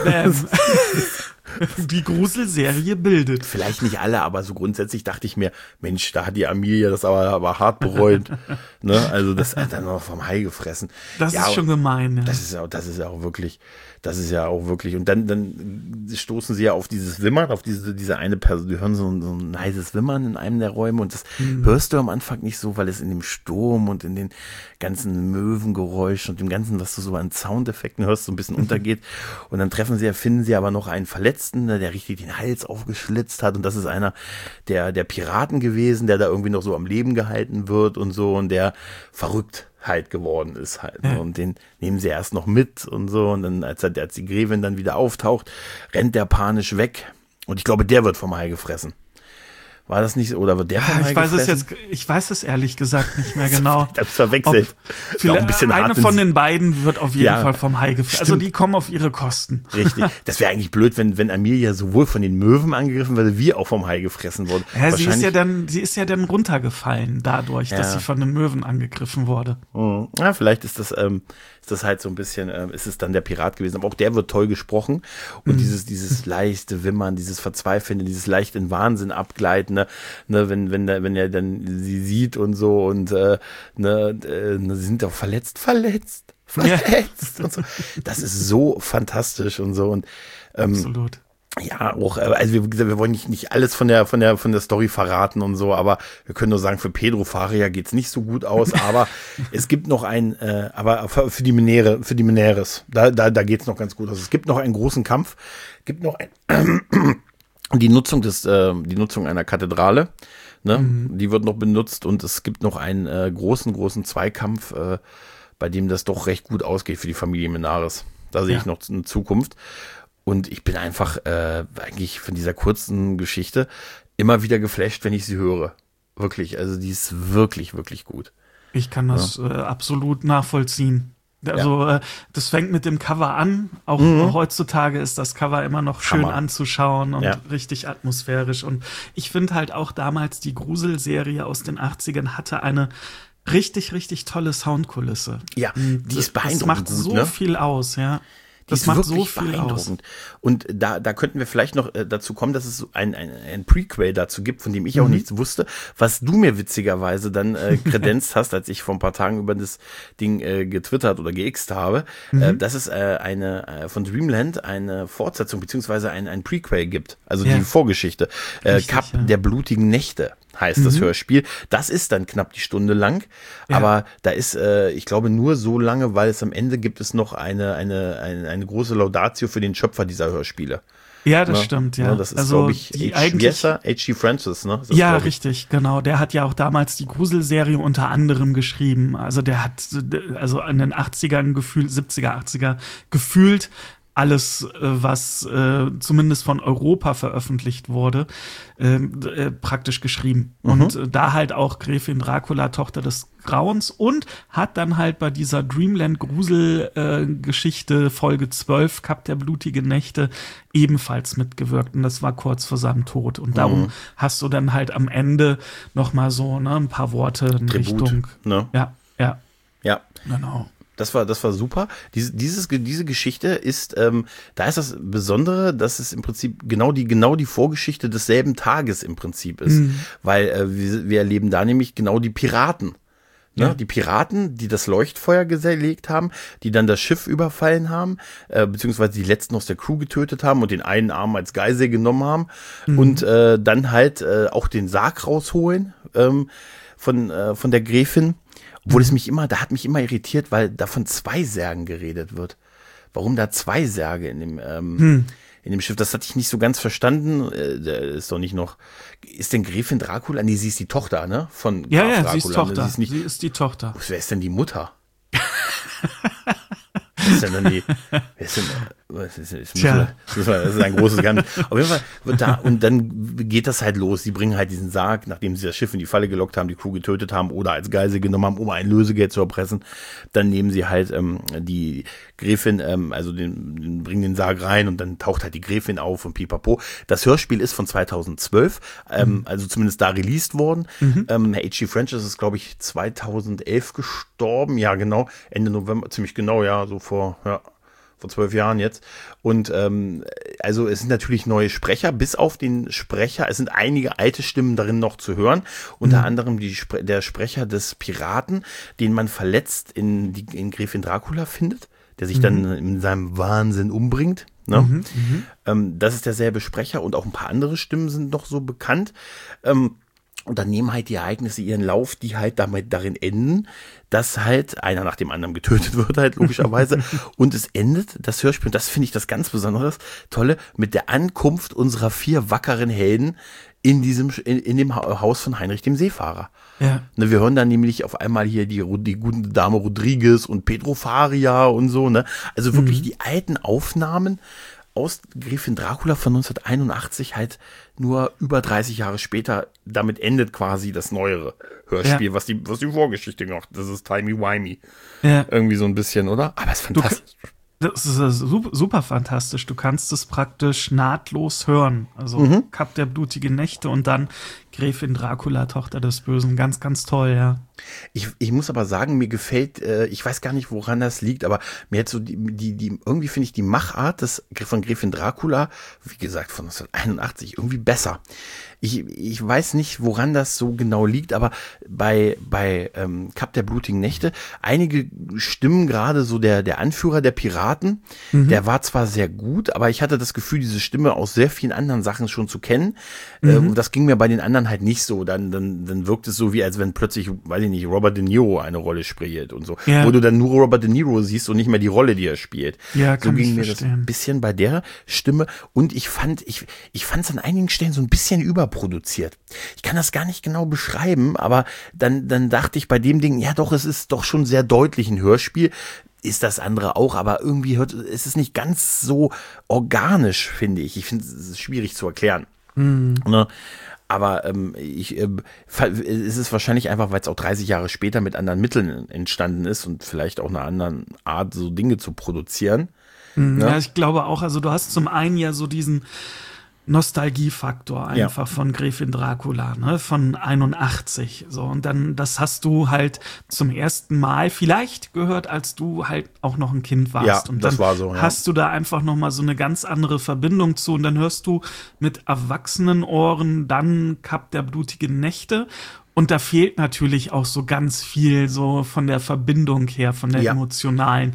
die Gruselserie bildet. Vielleicht nicht alle, aber so grundsätzlich dachte ich mir, Mensch, da hat die Amelia das aber hart bereut. Ne? Also das hat dann noch vom Hai gefressen. Das ist schon gemein. Ja. Das ist ja auch wirklich. Und dann stoßen sie ja auf dieses Wimmern, auf diese eine Person, die hören so ein leises Wimmern in einem der Räume und das hörst du am Anfang nicht so, weil es in dem Sturm und in den ganzen Möwengeräuschen und dem ganzen, was du so an Soundeffekten hörst, so ein bisschen untergeht. Und dann finden sie aber noch einen Verletzten, der richtig den Hals aufgeschlitzt hat und das ist einer der Piraten gewesen, der da irgendwie noch so am Leben gehalten wird und so und der verrückt halt geworden ist halt. Ja. Und den nehmen sie erst noch mit und so. Und dann, als die Gräfin dann wieder auftaucht, rennt der panisch weg. Und ich glaube, der wird vom Hai gefressen. War das nicht so? Oder wird der vom Hai gefressen? Ich weiß es ehrlich gesagt nicht mehr genau. Das verwechselt. Eine von den beiden wird auf jeden Fall vom Hai gefressen. Also die kommen auf ihre Kosten. Richtig. Das wäre eigentlich blöd, wenn Amelia sowohl von den Möwen angegriffen würde, wie auch vom Hai gefressen wurde. Ja, sie ist ja dann runtergefallen dadurch, dass sie von den Möwen angegriffen wurde. Ja, vielleicht ist das halt so ein bisschen, ist es dann der Pirat gewesen. Aber auch der wird toll gesprochen. Und dieses leichte Wimmern, dieses Verzweifelnde, dieses leicht in Wahnsinn abgleiten, ne, wenn er dann sie sieht und so und sie sind auch verletzt. Ja. Und so. Das ist so fantastisch und so. Und, absolut. Ja, auch, also wie gesagt, wir wollen nicht alles von der Story verraten und so, aber wir können nur sagen, für Pedro Faria geht's nicht so gut aus, aber es gibt noch aber für die Meneres, da geht's noch ganz gut aus. Es gibt noch einen großen Kampf, die Nutzung einer Kathedrale, ne, die wird noch benutzt und es gibt noch einen großen Zweikampf, bei dem das doch recht gut ausgeht für die Familie Menares. Da sehe ich noch eine Zukunft. Und ich bin einfach eigentlich von dieser kurzen Geschichte immer wieder geflasht, wenn ich sie höre. Wirklich, also die ist wirklich, wirklich gut. Ich kann das absolut nachvollziehen. Also das fängt mit dem Cover an. Auch heutzutage ist das Cover immer noch schön anzuschauen und richtig atmosphärisch. Und ich finde halt auch damals die Gruselserie aus den 80ern hatte eine richtig, richtig tolle Soundkulisse. Ja, die ist beeindruckend. Das macht so viel aus, ja. Das macht so viel beeindruckend. Und da könnten wir vielleicht noch dazu kommen, dass es ein Prequel dazu gibt, von dem ich auch nichts wusste, was du mir witzigerweise dann kredenzt hast, als ich vor ein paar Tagen über das Ding getwittert oder geixt habe, dass es von Dreamland eine Fortsetzung beziehungsweise ein Prequel gibt, also die Vorgeschichte. Cup der blutigen Nächte heißt das Hörspiel. Das ist dann knapp die Stunde lang, aber da ist, ich glaube, nur so lange, weil es am Ende gibt es noch eine große Laudatio für den Schöpfer dieser Hörspiele. Ja, das stimmt, ja. Das ist, glaube ich, H.G. Francis, ne? Ja, richtig, genau. Der hat ja auch damals die Gruselserie unter anderem geschrieben. Also der hat, in den 80ern gefühlt, 70er, 80er gefühlt, alles, was zumindest von Europa veröffentlich wurde, praktisch geschrieben. Und da halt auch Gräfin Dracula, Tochter des Grauens, und hat dann halt bei dieser Dreamland-Grusel-Geschichte Folge 12, Kap der blutigen Nächte, ebenfalls mitgewirkt. Und das war kurz vor seinem Tod. Und darum hast du dann halt am Ende noch mal so ein paar Worte in Tribut, Richtung. ne? Ja. Ja. Genau. Das war super. Diese Geschichte ist, da ist das Besondere, dass es im Prinzip genau die Vorgeschichte desselben Tages im Prinzip ist. Weil wir erleben da nämlich genau die Piraten. Ne? Ja. Die Piraten, die das Leuchtfeuer gelegt haben, die dann das Schiff überfallen haben, beziehungsweise die letzten aus der Crew getötet haben und den einen Arm als Geisel genommen haben und dann halt auch den Sarg rausholen von der Gräfin. Obwohl da hat mich immer irritiert, weil da von 2 Särgen geredet wird. Warum da 2 Särge in dem Schiff? Das hatte ich nicht so ganz verstanden. Ist doch nicht noch. Ist denn Gräfin Dracula? Nee, sie ist die Tochter, ne? Von Ja, Graf sie ist Dracula, Tochter. Ne? Sie ist die Tochter. Wer ist denn die Mutter? Wer ist denn dann die? Wer ist denn, das ist ein großes Geheimnis. Auf jeden Fall wird da, und dann geht das halt los. Sie bringen halt diesen Sarg, nachdem sie das Schiff in die Falle gelockt haben, die Crew getötet haben oder als Geisel genommen haben, um ein Lösegeld zu erpressen. Dann nehmen sie halt die Gräfin, bringen den Sarg rein und dann taucht halt die Gräfin auf und pipapo. Das Hörspiel ist von 2012, also zumindest da released worden. Herr H.G. Francis ist, glaube ich, 2011 gestorben. Ja, genau. Ende November, ziemlich genau, ja, so vor 12 Jahren jetzt. Und also es sind natürlich neue Sprecher, bis auf den Sprecher. Es sind einige alte Stimmen darin noch zu hören. Unter anderem der Sprecher des Piraten, den man verletzt in Gräfin Dracula findet, der sich dann in seinem Wahnsinn umbringt. Ne? Das ist derselbe Sprecher und auch ein paar andere Stimmen sind noch so bekannt. Und dann nehmen halt die Ereignisse ihren Lauf, die halt damit darin enden, dass halt einer nach dem anderen getötet wird, halt logischerweise. Und es endet, das Hörspiel, und das finde ich das ganz Besonderes, Tolle, mit der Ankunft unserer 4 wackeren Helden in dem Haus von Heinrich dem Seefahrer. Ja. Ne, wir hören dann nämlich auf einmal hier die gute Dame Rodriguez und Pedro Faria und so, ne? Also wirklich die alten Aufnahmen aus Gräfin Dracula von 1981 halt nur über 30 Jahre später. Damit endet quasi das neuere Hörspiel, was die Vorgeschichte macht. Das ist timey-wimey. Ja. Irgendwie so ein bisschen, oder? Aber es ist fantastisch. Das ist super fantastisch. Du kannst es praktisch nahtlos hören. Also Kap der blutigen Nächte und dann Gräfin Dracula, Tochter des Bösen. Ganz, ganz toll, ja. Ich muss aber sagen, mir gefällt, ich weiß gar nicht, woran das liegt, aber mir hat so irgendwie finde ich die Machart von Gräfin Dracula, wie gesagt, von 1981 irgendwie besser. Ich weiß nicht, woran das so genau liegt, aber bei Kap der blutigen Nächte, einige Stimmen, gerade so der Anführer der Piraten, der war zwar sehr gut, aber ich hatte das Gefühl, diese Stimme aus sehr vielen anderen Sachen schon zu kennen. Und das ging mir bei den anderen halt nicht so. Dann wirkt es so, wie als wenn plötzlich, weiß ich nicht, Robert De Niro eine Rolle spielt und so. Ja. Wo du dann nur Robert De Niro siehst und nicht mehr die Rolle, die er spielt. Ja, so kann ging ich mir verstehen. das ein bisschen bei der Stimme. Und ich fand es an einigen Stellen so ein bisschen überproduziert. Ich kann das gar nicht genau beschreiben, aber dann dachte ich bei dem Ding, ja doch, es ist doch schon sehr deutlich ein Hörspiel. Ist das andere auch, aber irgendwie ist es nicht ganz so organisch, finde ich. Ich finde, es ist schwierig zu erklären. Ne? Aber es ist wahrscheinlich einfach, weil es auch 30 Jahre später mit anderen Mitteln entstanden ist und vielleicht auch einer anderen Art, so Dinge zu produzieren. Ne? Ja, ich glaube auch, also du hast zum einen ja so diesen Nostalgiefaktor einfach von Gräfin Dracula, ne, von 81, so. Und dann, das hast du halt zum ersten Mal vielleicht gehört, als du halt auch noch ein Kind warst. Ja, und das dann war so, ja. hast du da einfach noch mal so eine ganz andere Verbindung zu. Und dann hörst du mit erwachsenen Ohren dann Kap der blutigen Nächte. Und da fehlt natürlich auch so ganz viel so von der Verbindung her, von der emotionalen.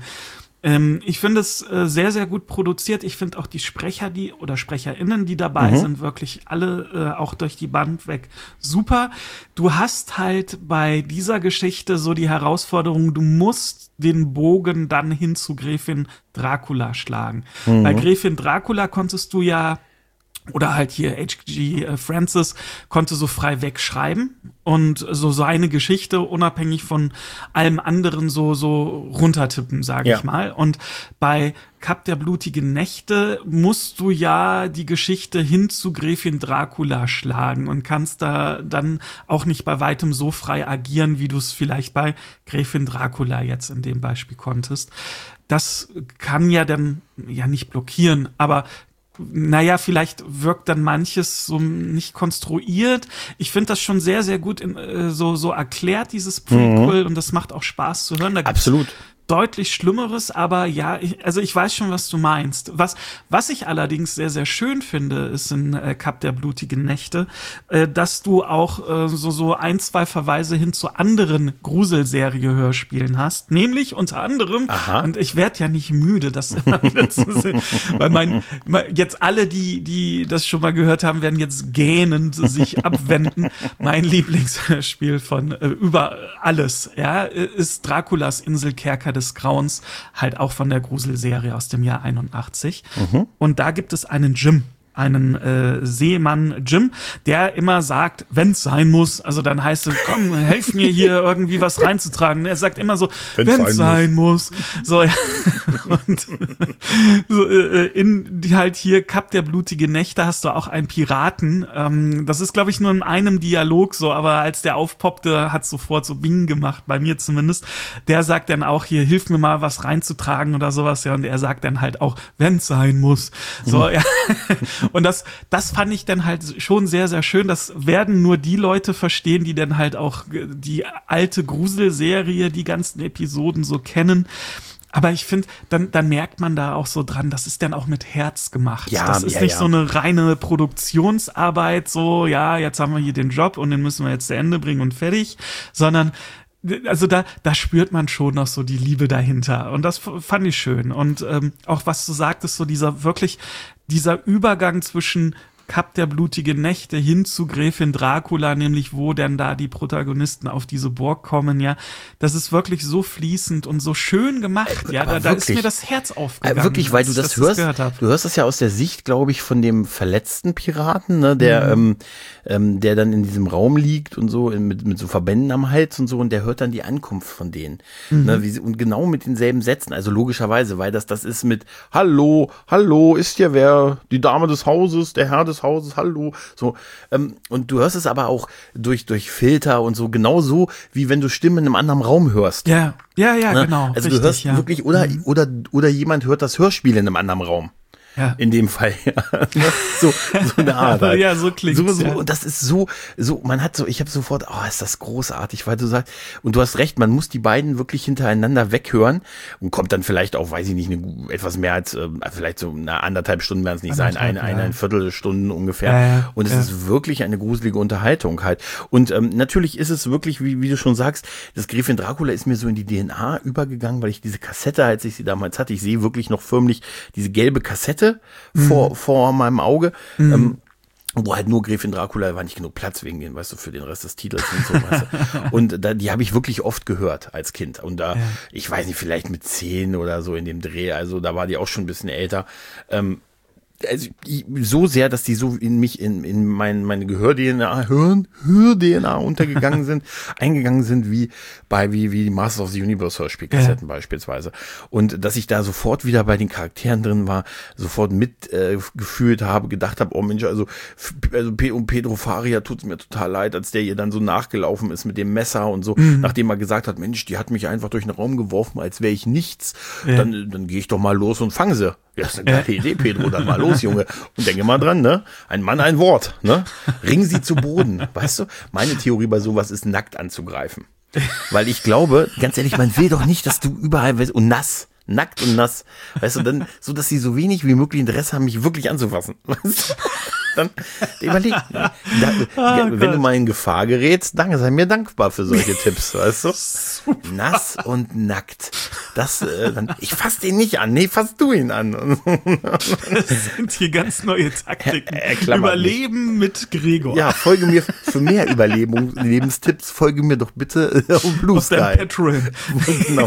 Ich finde es sehr, sehr gut produziert. Ich finde auch die Sprecher, oder SprecherInnen, die dabei sind, wirklich alle auch durch die Band weg super. Du hast halt bei dieser Geschichte so die Herausforderung, du musst den Bogen dann hin zu Gräfin Dracula schlagen. Bei Gräfin Dracula konntest du ja oder halt hier H.G. Francis konnte so frei wegschreiben und so seine Geschichte unabhängig von allem anderen so runtertippen, sage ich mal. Und bei Kap der blutigen Nächte musst du ja die Geschichte hin zu Gräfin Dracula schlagen und kannst da dann auch nicht bei weitem so frei agieren, wie du es vielleicht bei Gräfin Dracula jetzt in dem Beispiel konntest. Das kann ja dann ja nicht blockieren, aber naja, vielleicht wirkt dann manches so nicht konstruiert. Ich finde das schon sehr, sehr gut so erklärt, dieses Prequel, und das macht auch Spaß zu hören. Da gibt's Absolut. deutlich Schlimmeres, aber ja, ich weiß schon, was du meinst. Was ich allerdings sehr, sehr schön finde, ist in Kap der blutigen Nächte, dass du auch so ein, zwei Verweise hin zu anderen Gruselserie-Hörspielen hast, nämlich unter anderem, und ich werde ja nicht müde, das immer wieder zu sehen, weil jetzt alle, die das schon mal gehört haben, werden jetzt gähnend sich abwenden. Mein Lieblingshörspiel von über alles, ja, ist Draculas Inselkerker des Grauens, halt auch von der Gruselserie aus dem Jahr 81. Und da gibt es einen Jim, einen Seemann Jim, der immer sagt, wenn's sein muss, also dann heißt es, komm, helf mir hier irgendwie was reinzutragen. Er sagt immer so, wenn's sein muss. So, ja. Und so, in halt hier Kap der blutige Nächte hast du auch einen Piraten. Das ist, glaube ich, nur in einem Dialog so, aber als der aufpoppte, hat sofort so Bing gemacht, bei mir zumindest. Der sagt dann auch hier, hilf mir mal was reinzutragen oder sowas, ja, und er sagt dann halt auch, wenn's sein muss. So, ja. Und das fand ich dann halt schon sehr, sehr schön. Das werden nur die Leute verstehen, die dann halt auch die alte Gruselserie, die ganzen Episoden so kennen. Aber ich finde, dann merkt man da auch so dran, das ist dann auch mit Herz gemacht. Ja, das ist nicht so eine reine Produktionsarbeit, so, ja, jetzt haben wir hier den Job und den müssen wir jetzt zu Ende bringen und fertig, sondern also da spürt man schon noch so die Liebe dahinter. Und das fand ich schön. Und auch was du sagtest, so dieser Übergang zwischen Kap der blutigen Nächte hin zu Gräfin Dracula, nämlich wo denn da die Protagonisten auf diese Burg kommen, ja, das ist wirklich so fließend und so schön gemacht, ja, da ist mir das Herz aufgegangen. Wirklich, weil du das hörst, du hörst das ja aus der Sicht, glaube ich, von dem verletzten Piraten, ne, der dann in diesem Raum liegt und so, mit so Verbänden am Hals und so, und der hört dann die Ankunft von denen, ne, und genau mit denselben Sätzen, also logischerweise, weil das ist mit Hallo, ist hier wer, die Dame des Hauses, der Herr des Hauses, hallo, so, und du hörst es aber auch durch Filter und so, genauso wie wenn du Stimmen in einem anderen Raum hörst. Ja, ne? Genau. Also richtig, du hörst wirklich, oder jemand hört das Hörspiel in einem anderen Raum. Ja. In dem Fall, ja. So eine Art. Halt. Ja, so klingt's. So, ja. Und das ist so, man hat so, ich habe sofort, ist das großartig, weil du sagst, und du hast recht, man muss die beiden wirklich hintereinander weghören und kommt dann vielleicht auch, weiß ich nicht, etwas mehr als, vielleicht so eine 1,5 Stunden werden es nicht sein, eine Viertelstunde ungefähr. Ja. Und es ist wirklich eine gruselige Unterhaltung halt. Und natürlich ist es wirklich, wie du schon sagst, das Gräfin Dracula ist mir so in die DNA übergegangen, weil ich diese Kassette, als ich sie damals hatte, ich sehe wirklich noch förmlich diese gelbe Kassette vor meinem Auge, wo halt nur Gräfin Dracula, war nicht genug Platz wegen den, weißt du, für den Rest des Titels und so, weißt du. Und die habe ich wirklich oft gehört als Kind. Und da, ich weiß nicht, vielleicht mit 10 oder so in dem Dreh, also da war die auch schon ein bisschen älter. Also so sehr, dass die so in meine Gehör-DNA, Hör-DNA untergegangen eingegangen sind, wie die Masters of the Universe Hörspielkassetten beispielsweise. Und dass ich da sofort wieder bei den Charakteren drin war, sofort mitgefühlt habe, gedacht habe, oh Mensch, also Pedro Faria tut's mir total leid, als der ihr dann so nachgelaufen ist mit dem Messer und so, nachdem er gesagt hat, Mensch, die hat mich einfach durch den Raum geworfen, als wäre ich nichts. Ja. Dann gehe ich doch mal los und fange sie. Ja, das ist eine geile Idee, Pedro, dann mal los, Junge. Und denke mal dran, ne? Ein Mann, ein Wort, ne? Ring sie zu Boden. Weißt du, meine Theorie bei sowas ist, nackt anzugreifen. Weil ich glaube, ganz ehrlich, man will doch nicht, dass du überall, und nackt und nass, weißt du, dann, so dass sie so wenig wie möglich Interesse haben, mich wirklich anzufassen. Weißt du? Dann überleg, wenn du mal in Gefahr gerätst, sei mir dankbar für solche Tipps, weißt du? Nass und nackt. ich fass den nicht an. Nee, fass du ihn an. Das sind hier ganz neue Taktiken. Überleben mit Gregor. Ja, folge mir für mehr Lebenstipps, folge mir doch bitte auf Blue Sky. Auf Patreon. Genau.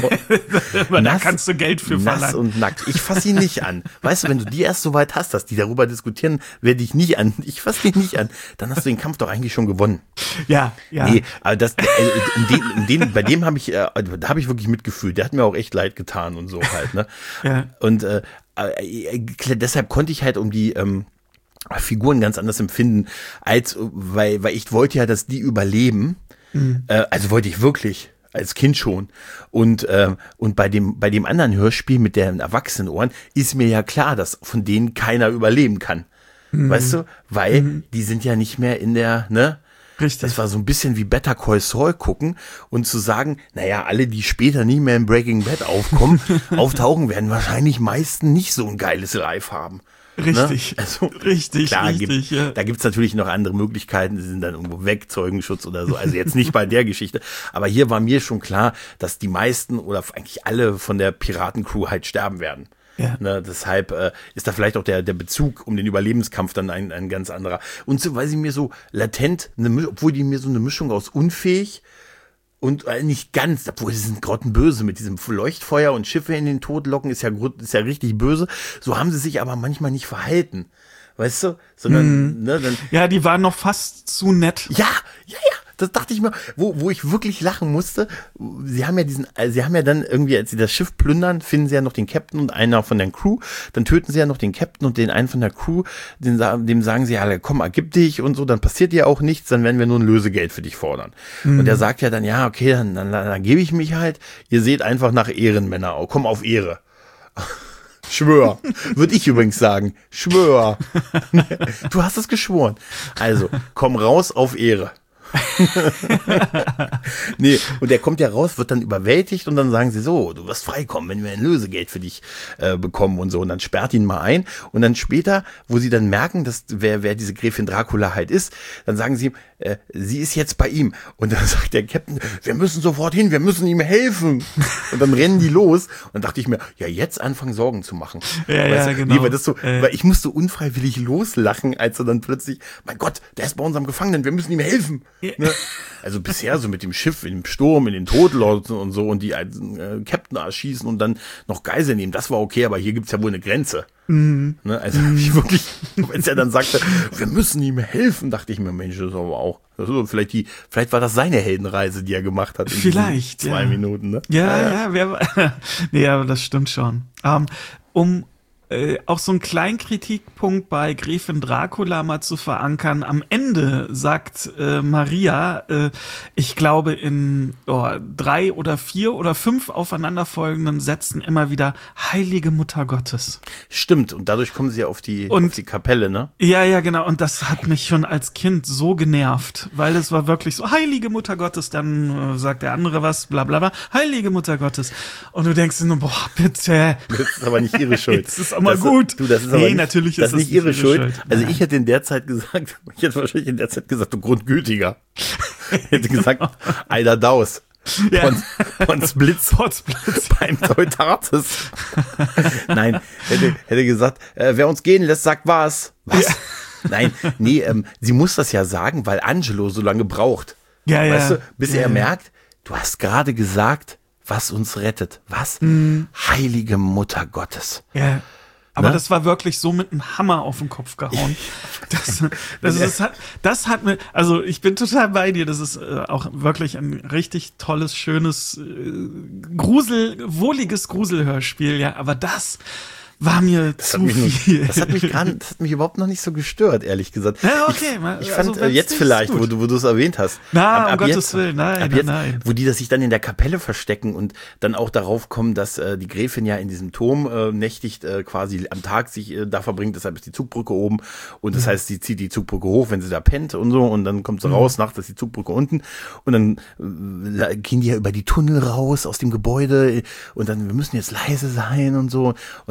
Da kannst du Geld für verlangen. Nass und nackt. Ich fass ihn nicht an. Weißt du, wenn du die erst so weit hast, dass die darüber diskutieren, werde ich nicht an. Ich fass dich nicht an. Dann hast du den Kampf doch eigentlich schon gewonnen. Ja. Nee, aber bei dem habe ich wirklich mitgefühlt. Der hat mir auch echt leid getan und so halt, ne? Ja. Und deshalb konnte ich halt um die Figuren ganz anders empfinden, weil ich wollte ja, dass die überleben. Also wollte ich wirklich. Als Kind schon. Und bei dem anderen Hörspiel mit den Erwachsenenohren ist mir ja klar, dass von denen keiner überleben kann. Weißt du? Weil die sind ja nicht mehr in der, ne? Richtig. Das war so ein bisschen wie Better Call Saul gucken und zu sagen, naja, alle, die später nie mehr in Breaking Bad auftauchen, werden wahrscheinlich meisten nicht so ein geiles Life haben. Richtig, ne? Also, richtig, klar, ja. Da gibt's natürlich noch andere Möglichkeiten, die sind dann irgendwo weg, Zeugenschutz oder so, also jetzt nicht bei der Geschichte, aber hier war mir schon klar, dass die meisten oder eigentlich alle von der Piratencrew halt sterben werden. Ja. Ne, deshalb ist da vielleicht auch der Bezug um den Überlebenskampf dann ein ganz anderer. Und so, weil sie mir so latent, obwohl die mir so eine Mischung aus unfähig und nicht ganz, obwohl sie sind grottenböse mit diesem Leuchtfeuer und Schiffe in den Tod locken, ist ja richtig böse. So haben sie sich aber manchmal nicht verhalten. Weißt du? Sondern, ne, dann. Ja, die waren noch fast zu nett. Ja. Das dachte ich mir, wo ich wirklich lachen musste. Sie haben ja dann irgendwie, als sie das Schiff plündern, finden sie ja noch den Captain und einer von der Crew. Dann töten sie ja noch den Captain und den einen von der Crew. Dem sagen sie ja, komm, ergib dich und so, dann passiert dir auch nichts, dann werden wir nur ein Lösegeld für dich fordern. Und der sagt ja dann, ja, okay, dann gebe ich mich halt. Ihr seht einfach nach Ehrenmänner, komm auf Ehre. Schwör. Würde ich übrigens sagen. Schwör. Du hast es geschworen. Also, komm raus auf Ehre. Nee, und der kommt ja raus, wird dann überwältigt und dann sagen sie so, du wirst freikommen, wenn wir ein Lösegeld für dich bekommen und so. Und dann sperrt ihn mal ein und dann später, wo sie dann merken, dass wer diese Gräfin Dracula halt ist, dann sagen sie, sie ist jetzt bei ihm. Und dann sagt der Captain, wir müssen sofort hin, wir müssen ihm helfen. Und dann rennen die los. Und dann dachte ich mir, ja, jetzt anfangen Sorgen zu machen. Ja, genau. Nee, weil ich musste unfreiwillig loslachen, als er dann plötzlich, mein Gott, der ist bei unserem Gefangenen, wir müssen ihm helfen. Ne? Also bisher so mit dem Schiff in dem Sturm, in den Tod und so und die Captain erschießen und dann noch Geiseln nehmen, das war okay, aber hier gibt's ja wohl eine Grenze. Ne? Also ich wirklich, als er dann sagte, wir müssen ihm helfen, dachte ich mir, Mensch, das ist aber auch, vielleicht war das seine Heldenreise, die er gemacht hat. In vielleicht, 2 Minuten, ne? Ja, nee, aber das stimmt schon. Auch so einen kleinen Kritikpunkt bei Gräfin Dracula mal zu verankern. Am Ende sagt Maria, ich glaube in 3 oder 4 oder 5 aufeinanderfolgenden Sätzen immer wieder Heilige Mutter Gottes. Stimmt, und dadurch kommen sie ja auf die Kapelle, ne? Ja, genau. Und das hat mich schon als Kind so genervt, weil es war wirklich so, Heilige Mutter Gottes, dann sagt der andere was, bla bla bla, Heilige Mutter Gottes. Und du denkst dir nur, boah, bitte. Das ist aber nicht ihre Schuld. Das ist aber gut. Das ist aber natürlich das ist nicht ihre Schuld. Also Nein. Ich hätte wahrscheinlich in der Zeit gesagt, du Grundgütiger. Ich hätte gesagt, Eider Daus. Ja. Blitz beim Teutates. Nein, hätte gesagt, wer uns gehen lässt, sagt was. Was? Ja. Nein, sie muss das ja sagen, weil Angelo so lange braucht. Ja. Weißt du, bis er merkt, du hast gerade gesagt, was uns rettet. Was? Heilige Mutter Gottes. Ja. Aber das war wirklich so mit einem Hammer auf den Kopf gehauen. Das hat mir, also ich bin total bei dir, das ist auch wirklich ein richtig tolles, schönes, wohliges Gruselhörspiel, ja, aber das war mir zu viel. Das hat mich überhaupt noch nicht so gestört, ehrlich gesagt. Ja, okay. Ich fand jetzt vielleicht, wo du es erwähnt hast. Um Gottes Willen, nein. Wo die das sich dann in der Kapelle verstecken und dann auch darauf kommen, dass die Gräfin ja in diesem Turm nächtigt, quasi am Tag sich da verbringt, deshalb ist die Zugbrücke oben und das heißt, sie zieht die Zugbrücke hoch, wenn sie da pennt und so und dann kommt sie raus, nachts ist die Zugbrücke unten und dann gehen die ja über die Tunnel raus aus dem Gebäude und dann, wir müssen jetzt leise sein und so und dann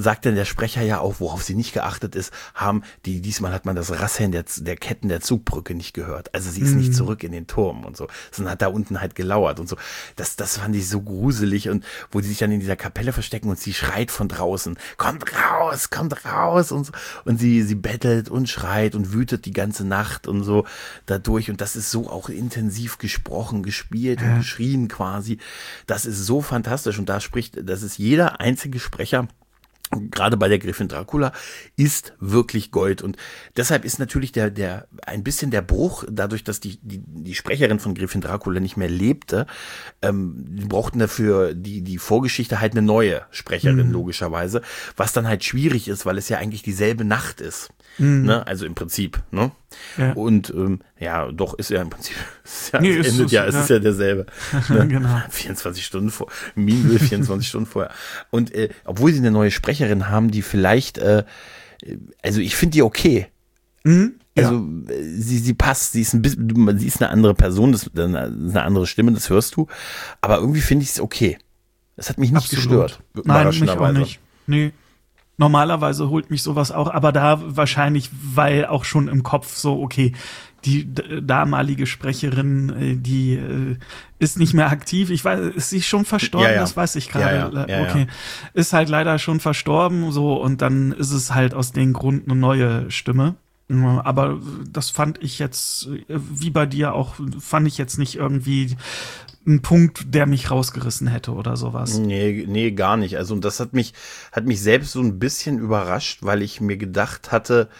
sagt dann der Sprecher ja auch, worauf sie nicht geachtet ist, diesmal hat man das Rasseln der Ketten der Zugbrücke nicht gehört. Also sie ist nicht zurück in den Turm und so, sondern hat da unten halt gelauert und so. Das fand ich so gruselig und wo die sich dann in dieser Kapelle verstecken und sie schreit von draußen, kommt raus und so. Und sie bettelt und schreit und wütet die ganze Nacht und so dadurch und das ist so auch intensiv gesprochen, gespielt und geschrien quasi. Das ist so fantastisch und das ist jeder einzige Sprecher, gerade bei der Gräfin Dracula, ist wirklich Gold. Und deshalb ist natürlich ein bisschen der Bruch, dadurch, dass die Sprecherin von Gräfin Dracula nicht mehr lebte, die brauchten dafür die Vorgeschichte halt eine neue Sprecherin, logischerweise, was dann halt schwierig ist, weil es ja eigentlich dieselbe Nacht ist. Ne? Also im Prinzip, ne? Ja. Und doch, ist ja im Prinzip, es ist ja derselbe. Ne? Genau. 24 Stunden vor, Minel 24 Stunden vorher. Und obwohl sie eine neue Sprecherin haben, die vielleicht, also ich finde die okay. Also sie passt, sie ist eine andere Person, das ist eine andere Stimme, das hörst du. Aber irgendwie finde ich es okay. Das hat mich nicht gestört. Nein, mich auch nicht. Nee. Normalerweise holt mich sowas auch, aber da wahrscheinlich, weil auch schon im Kopf so, okay, die damalige Sprecherin, die ist nicht mehr aktiv. Ich weiß, ist sie schon verstorben? Das weiß ich gerade. Okay. Ist halt leider schon verstorben, so, und dann ist es halt aus dem Grund eine neue Stimme. Aber das fand ich jetzt, wie bei dir auch, fand ich jetzt nicht irgendwie ein Punkt, der mich rausgerissen hätte oder sowas. Nee, gar nicht. Also, und das hat mich selbst so ein bisschen überrascht, weil ich mir gedacht hatte,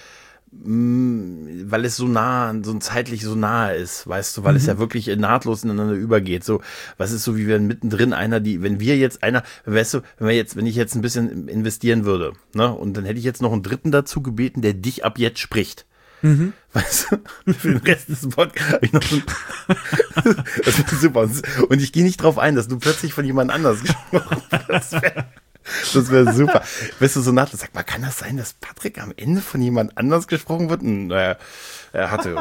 weil es so zeitlich so nahe ist, weißt du, weil es ja wirklich nahtlos ineinander übergeht. So, was ist so, wie wenn mittendrin wenn ich jetzt ein bisschen investieren würde, ne, und dann hätte ich jetzt noch einen Dritten dazu gebeten, der dich ab jetzt spricht. Weißt du, für den Rest des Podcasts habe ich noch so das wäre super. Und ich gehe nicht drauf ein, dass du plötzlich von jemand anders gesprochen hast. Das wäre super. Weißt du, so nahtlos, sag mal, kann das sein, dass Patrick am Ende von jemand anders gesprochen wird? Naja, er hatte.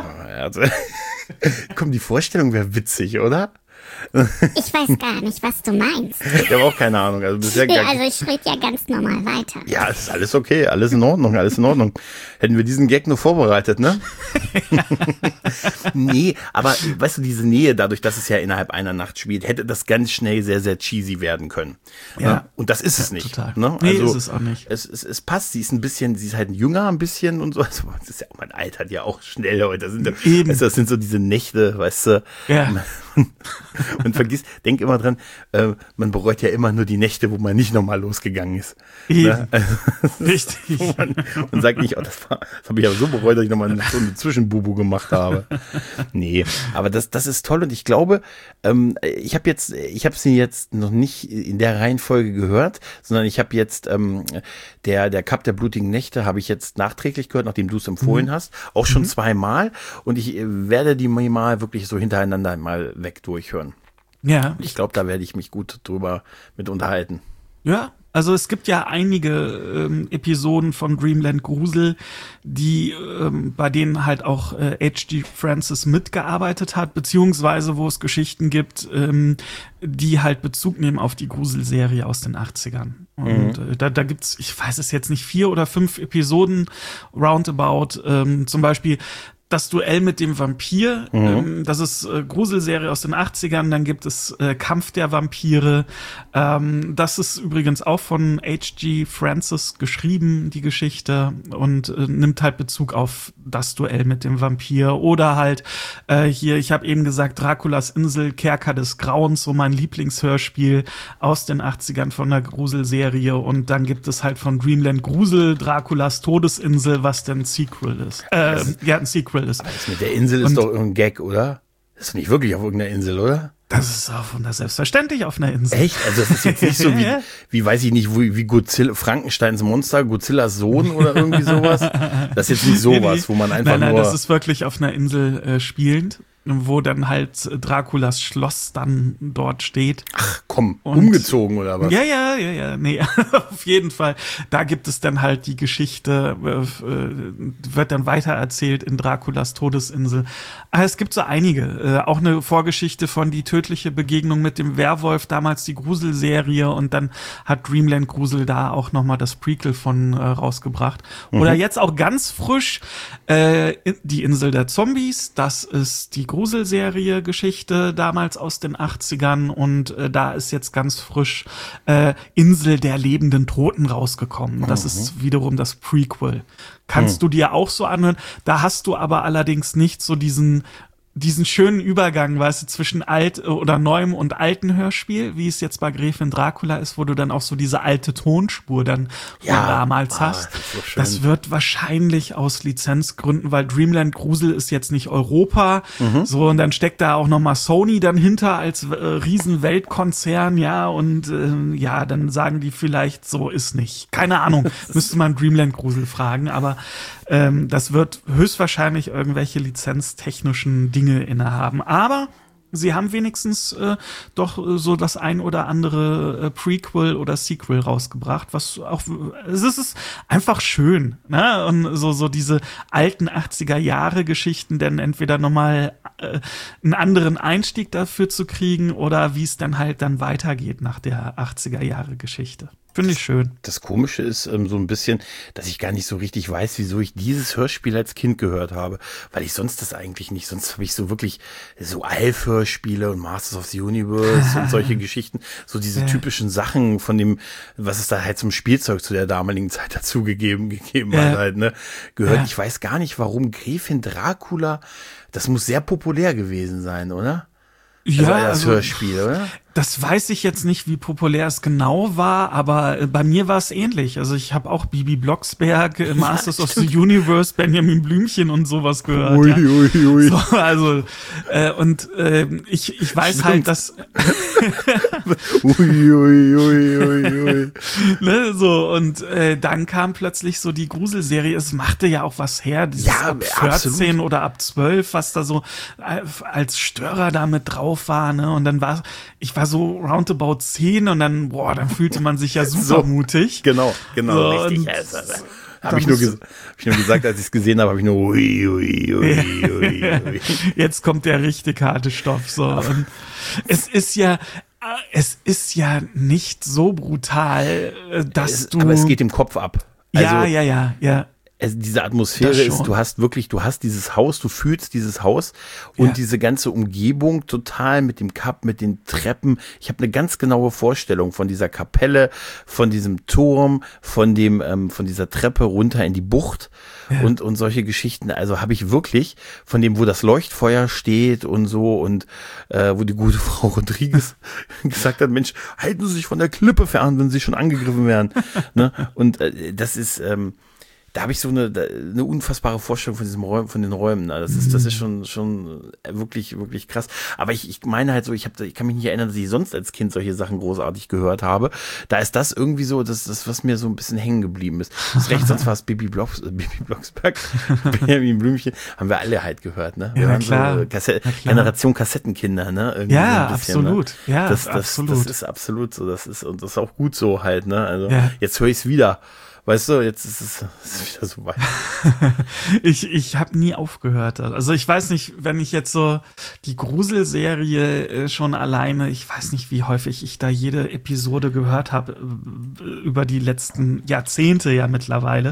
Komm, die Vorstellung wäre witzig, oder? Ich weiß gar nicht, was du meinst. Ich habe auch keine Ahnung. Also ich rede ja ganz normal weiter. Ja, es ist alles okay, alles in Ordnung. Hätten wir diesen Gag nur vorbereitet, ne? Nee, aber weißt du, diese Nähe, dadurch, dass es ja innerhalb einer Nacht spielt, hätte das ganz schnell sehr, sehr cheesy werden können. Ja. Ne? Und das ist es nicht. Total. Ne? Nee, also, ist es auch nicht. Es passt, sie ist halt jünger ein bisschen und so. Also, das ist ja, man altert ja auch schnell heute. Das sind so diese Nächte, weißt du. Ja. Man denk immer dran, man bereut ja immer nur die Nächte, wo man nicht nochmal losgegangen ist. Ne? Also, richtig. Und sagt nicht, das habe ich aber so bereut, dass ich nochmal so eine Zwischenbubu gemacht habe. Nee, aber das ist toll und ich glaube, ich habe sie jetzt noch nicht in der Reihenfolge gehört, sondern ich habe jetzt der Cup der blutigen Nächte habe ich jetzt nachträglich gehört, nachdem du es empfohlen hast, auch schon 2-mal und ich werde die mal wirklich so hintereinander mal weg durchhören. Ja. Ich glaube, da werde ich mich gut drüber mit unterhalten. Ja, also es gibt ja einige Episoden von Dreamland Grusel, die bei denen halt auch H.G. Francis mitgearbeitet hat, beziehungsweise wo es Geschichten gibt, die halt Bezug nehmen auf die Gruselserie aus den 80ern. Und da gibt's, ich weiß es jetzt nicht, 4 oder 5 Episoden roundabout, zum Beispiel Das Duell mit dem Vampir, das ist Gruselserie aus den 80ern, dann gibt es Kampf der Vampire, das ist übrigens auch von H.G. Francis geschrieben, die Geschichte, und nimmt halt Bezug auf Das Duell mit dem Vampir oder halt hier, ich habe eben gesagt, Draculas Insel, Kerker des Grauens, so mein Lieblingshörspiel aus den 80ern von der Gruselserie, und dann gibt es halt von Dreamland Grusel, Draculas Todesinsel, was denn ein Sequel ist. Ein Sequel ist. Aber das mit der Insel ist doch irgendein Gag, oder? Das ist nicht wirklich auf irgendeiner Insel, oder? Das ist selbstverständlich auf einer Insel. Echt? Also das ist jetzt nicht so wie weiß ich nicht, wie Godzilla, Frankensteins Monster, Godzillas Sohn oder irgendwie sowas? Das ist jetzt nicht sowas, wo man einfach Nein, das ist wirklich auf einer Insel spielend, wo dann halt Draculas Schloss dann dort steht. Ach, komm, umgezogen oder was? Ja. Nee, auf jeden Fall. Da gibt es dann halt die Geschichte, wird dann weitererzählt in Draculas Todesinsel. Aber es gibt so einige. Auch eine Vorgeschichte von die tödliche Begegnung mit dem Werwolf, damals die Gruselserie, und dann hat Dreamland Grusel da auch nochmal das Prequel von rausgebracht. Oder jetzt auch ganz frisch die Insel der Zombies. Das ist die Gruselserie Geschichte damals aus den 80ern, und da ist jetzt ganz frisch Insel der lebenden Toten rausgekommen. Das ist wiederum das Prequel. Kannst du dir auch so anhören. Da hast du aber allerdings nicht so diesen schönen Übergang, weißt du, zwischen alt oder neuem und alten Hörspiel, wie es jetzt bei Gräfin Dracula ist, wo du dann auch so diese alte Tonspur dann von damals hast. Das wird wahrscheinlich aus Lizenzgründen, weil Dreamland Grusel ist jetzt nicht Europa, so, und dann steckt da auch noch mal Sony dann hinter als riesen Weltkonzern, ja, und dann sagen die vielleicht, so ist nicht. Keine Ahnung, müsste man Dreamland Grusel fragen, aber das wird höchstwahrscheinlich irgendwelche lizenztechnischen Dinge innehaben. Aber sie haben wenigstens doch so das ein oder andere Prequel oder Sequel rausgebracht, was auch, es ist einfach schön, ne? Und so diese alten 80er-Jahre-Geschichten, dann entweder nochmal einen anderen Einstieg dafür zu kriegen oder wie es dann halt dann weitergeht nach der 80er-Jahre-Geschichte. Finde ich schön. Das Komische ist so ein bisschen, dass ich gar nicht so richtig weiß, wieso ich dieses Hörspiel als Kind gehört habe, weil ich sonst das eigentlich nicht, sonst habe ich so wirklich so Alf-Hörspiele und Masters of the Universe und solche Geschichten, so diese typischen Sachen von dem, was es da halt zum Spielzeug zu der damaligen Zeit dazu gegeben hat halt, ne, gehört. Ich weiß gar nicht, warum Gräfin Dracula, das muss sehr populär gewesen sein, oder? Das Hörspiel, oder? Das weiß ich jetzt nicht, wie populär es genau war, aber bei mir war es ähnlich. Also ich habe auch Bibi Blocksberg, Masters of the Universe, Benjamin Blümchen und sowas gehört. Ui. So, also ich weiß halt, dass Ui. Ne, so, und dann kam plötzlich so die Gruselserie. Es machte ja auch was her, dieses ab 14 absolut. Oder ab 12, was da so als Störer da mit drauf war, ne? Und dann ich war so roundabout 10 und dann fühlte man sich ja super mutig. Genau, so, richtig. Habe ich nur gesagt, als ich es gesehen habe, habe ich nur ui. Jetzt kommt der richtig harte Stoff. So. Und es ist ja nicht so brutal, dass aber es geht im Kopf ab. Also, ja. Diese Atmosphäre ist, du hast dieses Haus, du fühlst dieses Haus und diese ganze Umgebung total mit dem Kap, mit den Treppen. Ich habe eine ganz genaue Vorstellung von dieser Kapelle, von diesem Turm, von dieser Treppe runter in die Bucht und solche Geschichten. Also habe ich wirklich von dem, wo das Leuchtfeuer steht und so, und wo die gute Frau Rodriguez gesagt hat, Mensch, halten Sie sich von der Klippe fern, wenn Sie schon angegriffen werden. Ne? Und das ist da habe ich so eine unfassbare Vorstellung von den Räumen. Das ist schon wirklich, wirklich krass. Aber ich meine halt so, ich kann mich nicht erinnern, dass ich sonst als Kind solche Sachen großartig gehört habe. Da ist das irgendwie so, das was mir so ein bisschen hängen geblieben ist. Das recht, sonst war es Bibi Blocksberg, Benjamin Blümchen, haben wir alle halt gehört, ne? Wir waren klar. So Generation Kassettenkinder, ne? Irgendwie ja, so ein bisschen, absolut. Ne? Ja, absolut. Das ist absolut so. Das ist auch gut so halt, ne? Also jetzt höre ich es wieder. Weißt du, jetzt ist es wieder so weit. Ich habe nie aufgehört. Also ich weiß nicht, wenn ich jetzt so die Gruselserie schon alleine, ich weiß nicht, wie häufig ich da jede Episode gehört habe, über die letzten Jahrzehnte ja mittlerweile.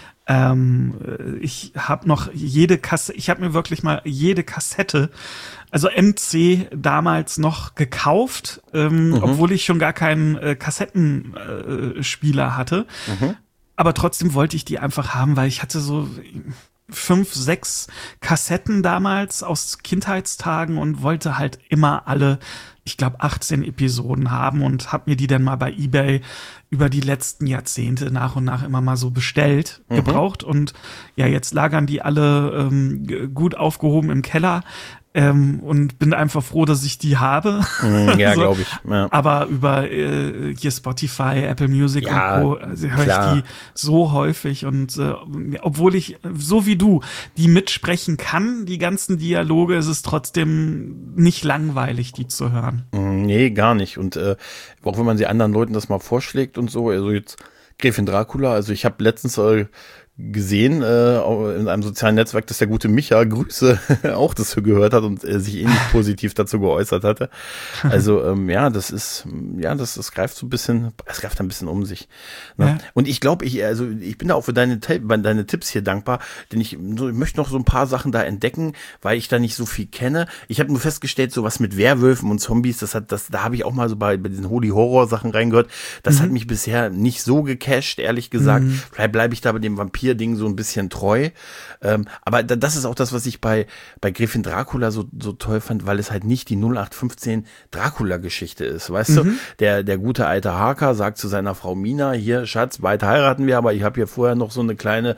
Ich habe noch ich habe mir wirklich mal jede Kassette, also MC damals noch gekauft, obwohl ich schon gar keinen Kassettenspieler hatte. Aber trotzdem wollte ich die einfach haben, weil ich hatte so 5, 6 Kassetten damals aus Kindheitstagen und wollte halt immer alle, ich glaube 18 Episoden haben, und habe mir die dann mal bei eBay über die letzten Jahrzehnte nach und nach immer mal so bestellt, gebraucht. Und ja, jetzt lagern die alle gut aufgehoben im Keller. Und bin einfach froh, dass ich die habe. Ja, so, glaube ich. Ja. Aber über hier Spotify, Apple Music Ja, und Co. Höre ich die so häufig. Und obwohl ich, so wie du, die mitsprechen kann, die ganzen Dialoge, ist es trotzdem nicht langweilig, die zu hören. Nee, gar nicht. Und auch wenn man sie anderen Leuten das mal vorschlägt und so, also jetzt Gräfin Dracula, also ich habe letztens gesehen in einem sozialen Netzwerk, dass der gute Micha, Grüße, auch das gehört hat und sich ähnlich positiv dazu geäußert hatte. Also das greift so ein bisschen, es greift ein bisschen um sich. Ne? Ja. Und ich glaube, ich bin da auch für deine Tipps hier dankbar, denn ich möchte noch so ein paar Sachen da entdecken, weil ich da nicht so viel kenne. Ich habe nur festgestellt, so was mit Werwölfen und Zombies, da habe ich auch mal so bei diesen Holy Horror Sachen reingehört. Das hat mich bisher nicht so gecasht, ehrlich gesagt. Vielleicht bleibe ich da bei dem Vampir-Ding so ein bisschen treu. Aber das ist auch das, was ich bei Gräfin Dracula so toll fand, weil es halt nicht die 0815 Dracula-Geschichte ist, weißt du? Der gute alte Harker sagt zu seiner Frau Mina, hier, Schatz, bald heiraten wir, aber ich habe hier vorher noch so eine kleine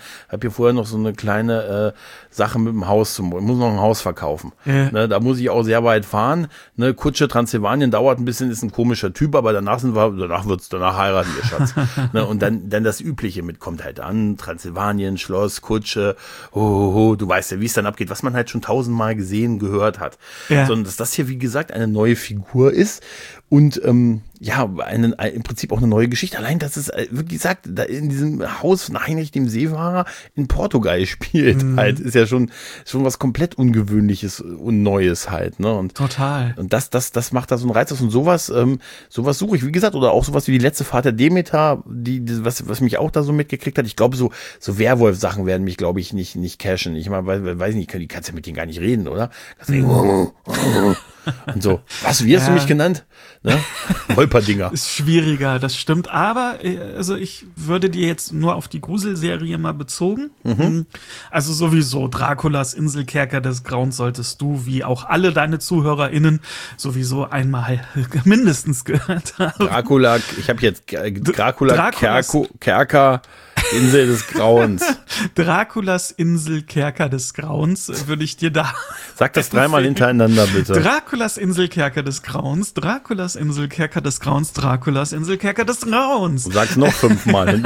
Sache mit dem Haus, ich muss noch ein Haus verkaufen. Ja. Ne, da muss ich auch sehr weit fahren. Ne, Kutsche, Transsilvanien dauert ein bisschen, ist ein komischer Typ, aber danach heiraten wir, Schatz. Ne, und dann das Übliche mitkommt halt an, Transsilvanien, Schloss, Kutsche, du weißt ja, wie es dann abgeht, was man halt schon 1000-mal gesehen, gehört hat. Ja. Sondern dass das hier, wie gesagt, eine neue Figur ist und im Prinzip auch eine neue Geschichte. Allein, dass es, wie gesagt, da in diesem Haus von Heinrich dem Seefahrer in Portugal spielt, halt, ist ja schon was komplett Ungewöhnliches und Neues halt, ne? Und total. Und das macht da so einen Reiz aus und sowas suche ich, wie gesagt, oder auch sowas wie die letzte Fahrt der Demeter, was mich auch da so mitgekriegt hat. Ich glaube, so Werwolf-Sachen werden mich, glaube ich, nicht cashen. Ich meine, weiß nicht, die kannst ja mit denen gar nicht reden, oder? Und so, wie hast du mich genannt? Ne? Holperdinger. Ist schwieriger, das stimmt. Aber also ich würde dir jetzt nur auf die Gruselserie mal bezogen. Also sowieso Draculas Inselkerker des Grauens solltest du, wie auch alle deine ZuhörerInnen, sowieso einmal mindestens gehört haben. Dracula, ich habe jetzt Dracula Kerker Insel des Grauens. Draculas Inselkerker des Grauens würde ich dir da. Sag das dreimal hintereinander, bitte. Draculas Inselkerker des Grauens, Draculas Inselkerker des Grauens, Draculas Inselkerker des Grauens. Sag's noch 5-mal.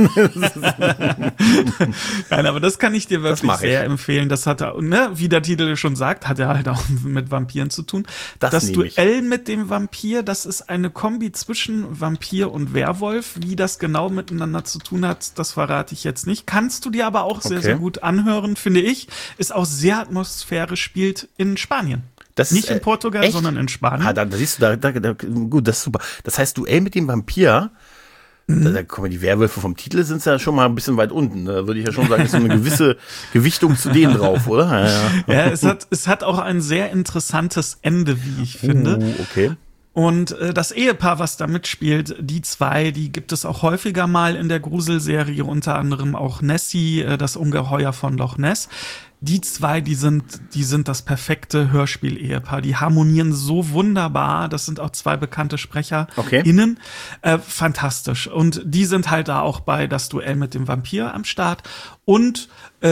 Nein, aber das kann ich dir wirklich sehr empfehlen. Das hat, wie der Titel schon sagt, hat er halt auch mit Vampiren zu tun. Das Duell mit dem Vampir, das ist eine Kombi zwischen Vampir und Werwolf. Wie das genau miteinander zu tun hat, das verrate ich jetzt nicht. Kannst du dir aber auch sehr, sehr gut anhören, finde ich. Ist auch sehr atmosphärisch, spielt in Spanien. Nicht in Portugal, sondern in Spanien. Da siehst du, gut, das ist super. Das heißt, Duell mit dem Vampir, da kommen die Werwölfe vom Titel, sind ja schon mal ein bisschen weit unten. Da würde ich ja schon sagen, ist so eine gewisse Gewichtung zu denen drauf, oder? Ja, es hat auch ein sehr interessantes Ende, wie ich finde. Okay. Und das Ehepaar, was da mitspielt, die gibt es auch häufiger mal in der Gruselserie, unter anderem auch Nessie, das Ungeheuer von Loch Ness. Die zwei, die sind das perfekte Hörspiel-Ehepaar. Die harmonieren so wunderbar. Das sind auch zwei bekannte SprecherInnen. Fantastisch. Und die sind halt da auch bei Das Duell mit dem Vampir am Start. Und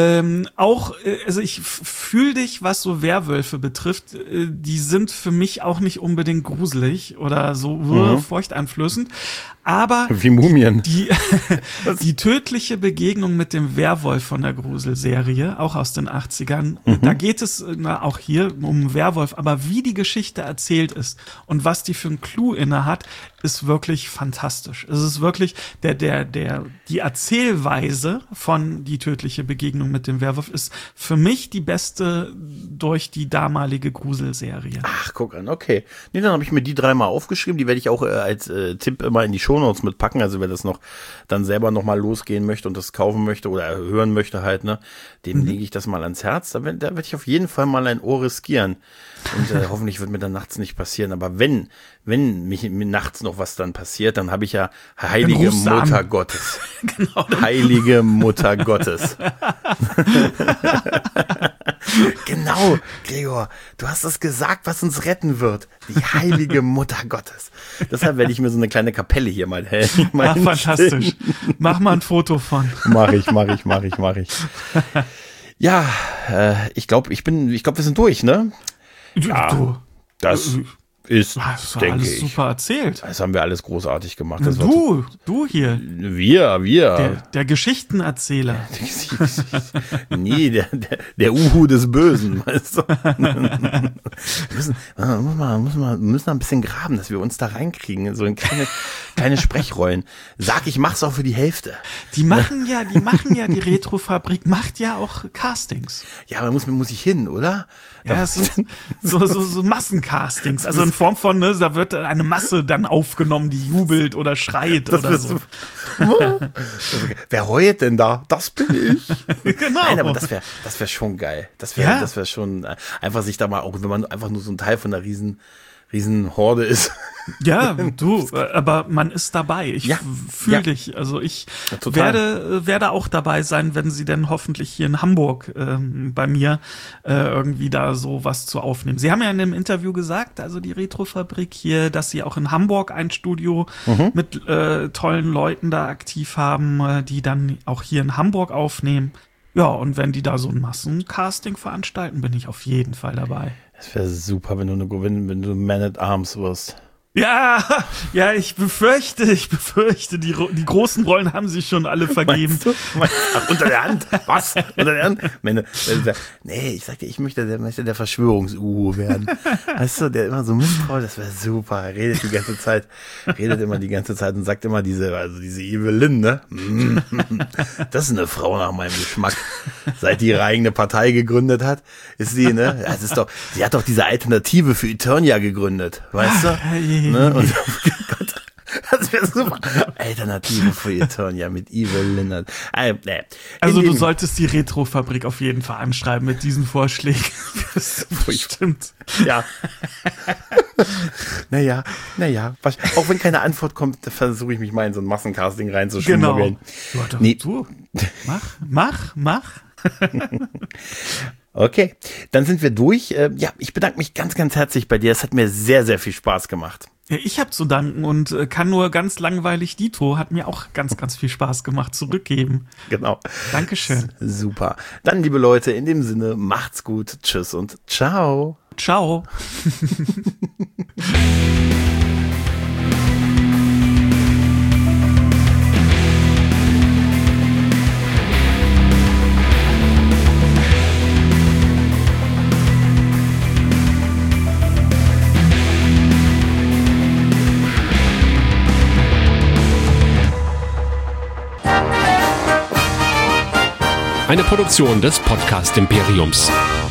also ich fühle dich, was so Werwölfe betrifft, die sind für mich auch nicht unbedingt gruselig oder so furchteinflößend. Aber wie Mumien. Die tödliche Begegnung mit dem Werwolf von der Gruselserie, auch aus den 80ern, da geht es auch hier um Werwolf, aber wie die Geschichte erzählt ist und was die für einen Clou inne hat, ist wirklich fantastisch. Es ist wirklich die Erzählweise von die tödliche Begegnung mit dem Werwolf ist für mich die beste durch die damalige Gruselserie. Ach, guck an, okay. Nee, dann habe ich mir die 3 mal aufgeschrieben. Die werde ich auch als Tipp immer in die Shownotes mitpacken. Also wer das noch dann selber noch mal losgehen möchte und das kaufen möchte oder hören möchte halt, ne, dem lege ich das mal ans Herz. Da werd ich auf jeden Fall mal ein Ohr riskieren. Und hoffentlich wird mir dann nachts nicht passieren. Aber wenn mir nachts noch was dann passiert, dann habe ich ja heilige Mutter Gottes. Genau. Heilige Mutter Gottes. Genau, Gregor, du hast es gesagt, was uns retten wird. Die heilige Mutter Gottes. Deshalb werde ich mir so eine kleine Kapelle hier mal fantastisch. Mach mal ein Foto von. Mach ich. Ja, ich glaube, wir sind durch, ne? Ja, Du. das ist, Das war denke alles ich. super erzählt. Das haben wir alles großartig gemacht. Na, Das war du hier, wir. der Geschichtenerzähler. Nee, der Uhu des Bösen, weißt du? Wir müssen ein bisschen graben, dass wir uns da reinkriegen, so in kleine Sprechrollen. Sag, ich mach's auch für die Hälfte. Die machen ja, die Retrofabrik macht ja auch Castings. Ja, aber muss ich hin, oder? Ja, es sind so Massencastings. Also in Form von, ne, da wird eine Masse dann aufgenommen, die jubelt oder schreit oder so. Wer heult denn da? Das bin ich. Genau. Nein, aber das wär schon geil. Das wär schon einfach sich da mal, auch wenn man einfach nur so ein Teil von einer riesen Horde ist. Ja, du, aber man ist dabei. Ich fühle dich. Also ich werde auch dabei sein, wenn sie denn hoffentlich hier in Hamburg bei mir irgendwie da so was zu aufnehmen. Sie haben ja in dem Interview gesagt, also die Retrofabrik hier, dass sie auch in Hamburg ein Studio mit tollen Leuten da aktiv haben, die dann auch hier in Hamburg aufnehmen. Ja, und wenn die da so ein Massencasting veranstalten, bin ich auf jeden Fall dabei. Das wäre super, wenn du Man at Arms wirst. Ja, ich befürchte, die großen Rollen haben sich schon alle vergeben. Ach, unter der Hand? Was? Unter der Hand? Nee, ich sagte, ich möchte der Verschwörungs-Uhu werden. Weißt du, der immer so misstrauisch, das wäre super. Er redet immer die ganze Zeit und sagt immer diese Evelyn, ne? Das ist eine Frau nach meinem Geschmack. Seit die ihre eigene Partei gegründet hat, ist sie, ne? Sie hat doch diese Alternative für Eternia gegründet, weißt du? Ne? Und Gott, das wäre super. Alternative für Eternia mit Evelyn. Also du solltest die Retrofabrik auf jeden Fall anschreiben mit diesen Vorschlägen. Das stimmt. Ja. Naja. Auch wenn keine Antwort kommt, versuche ich mich mal in so ein Massencasting reinzuschmuggeln. Genau. Mach. Okay, dann sind wir durch. Ja, ich bedanke mich ganz, ganz herzlich bei dir. Es hat mir sehr, sehr viel Spaß gemacht. Ja, ich habe zu danken und kann nur ganz langweilig Dito, hat mir auch ganz, ganz viel Spaß gemacht, zurückgeben. Genau. Dankeschön. Super. Dann, liebe Leute, in dem Sinne, macht's gut. Tschüss und ciao. Ciao. Eine Produktion des Podcast Imperiums.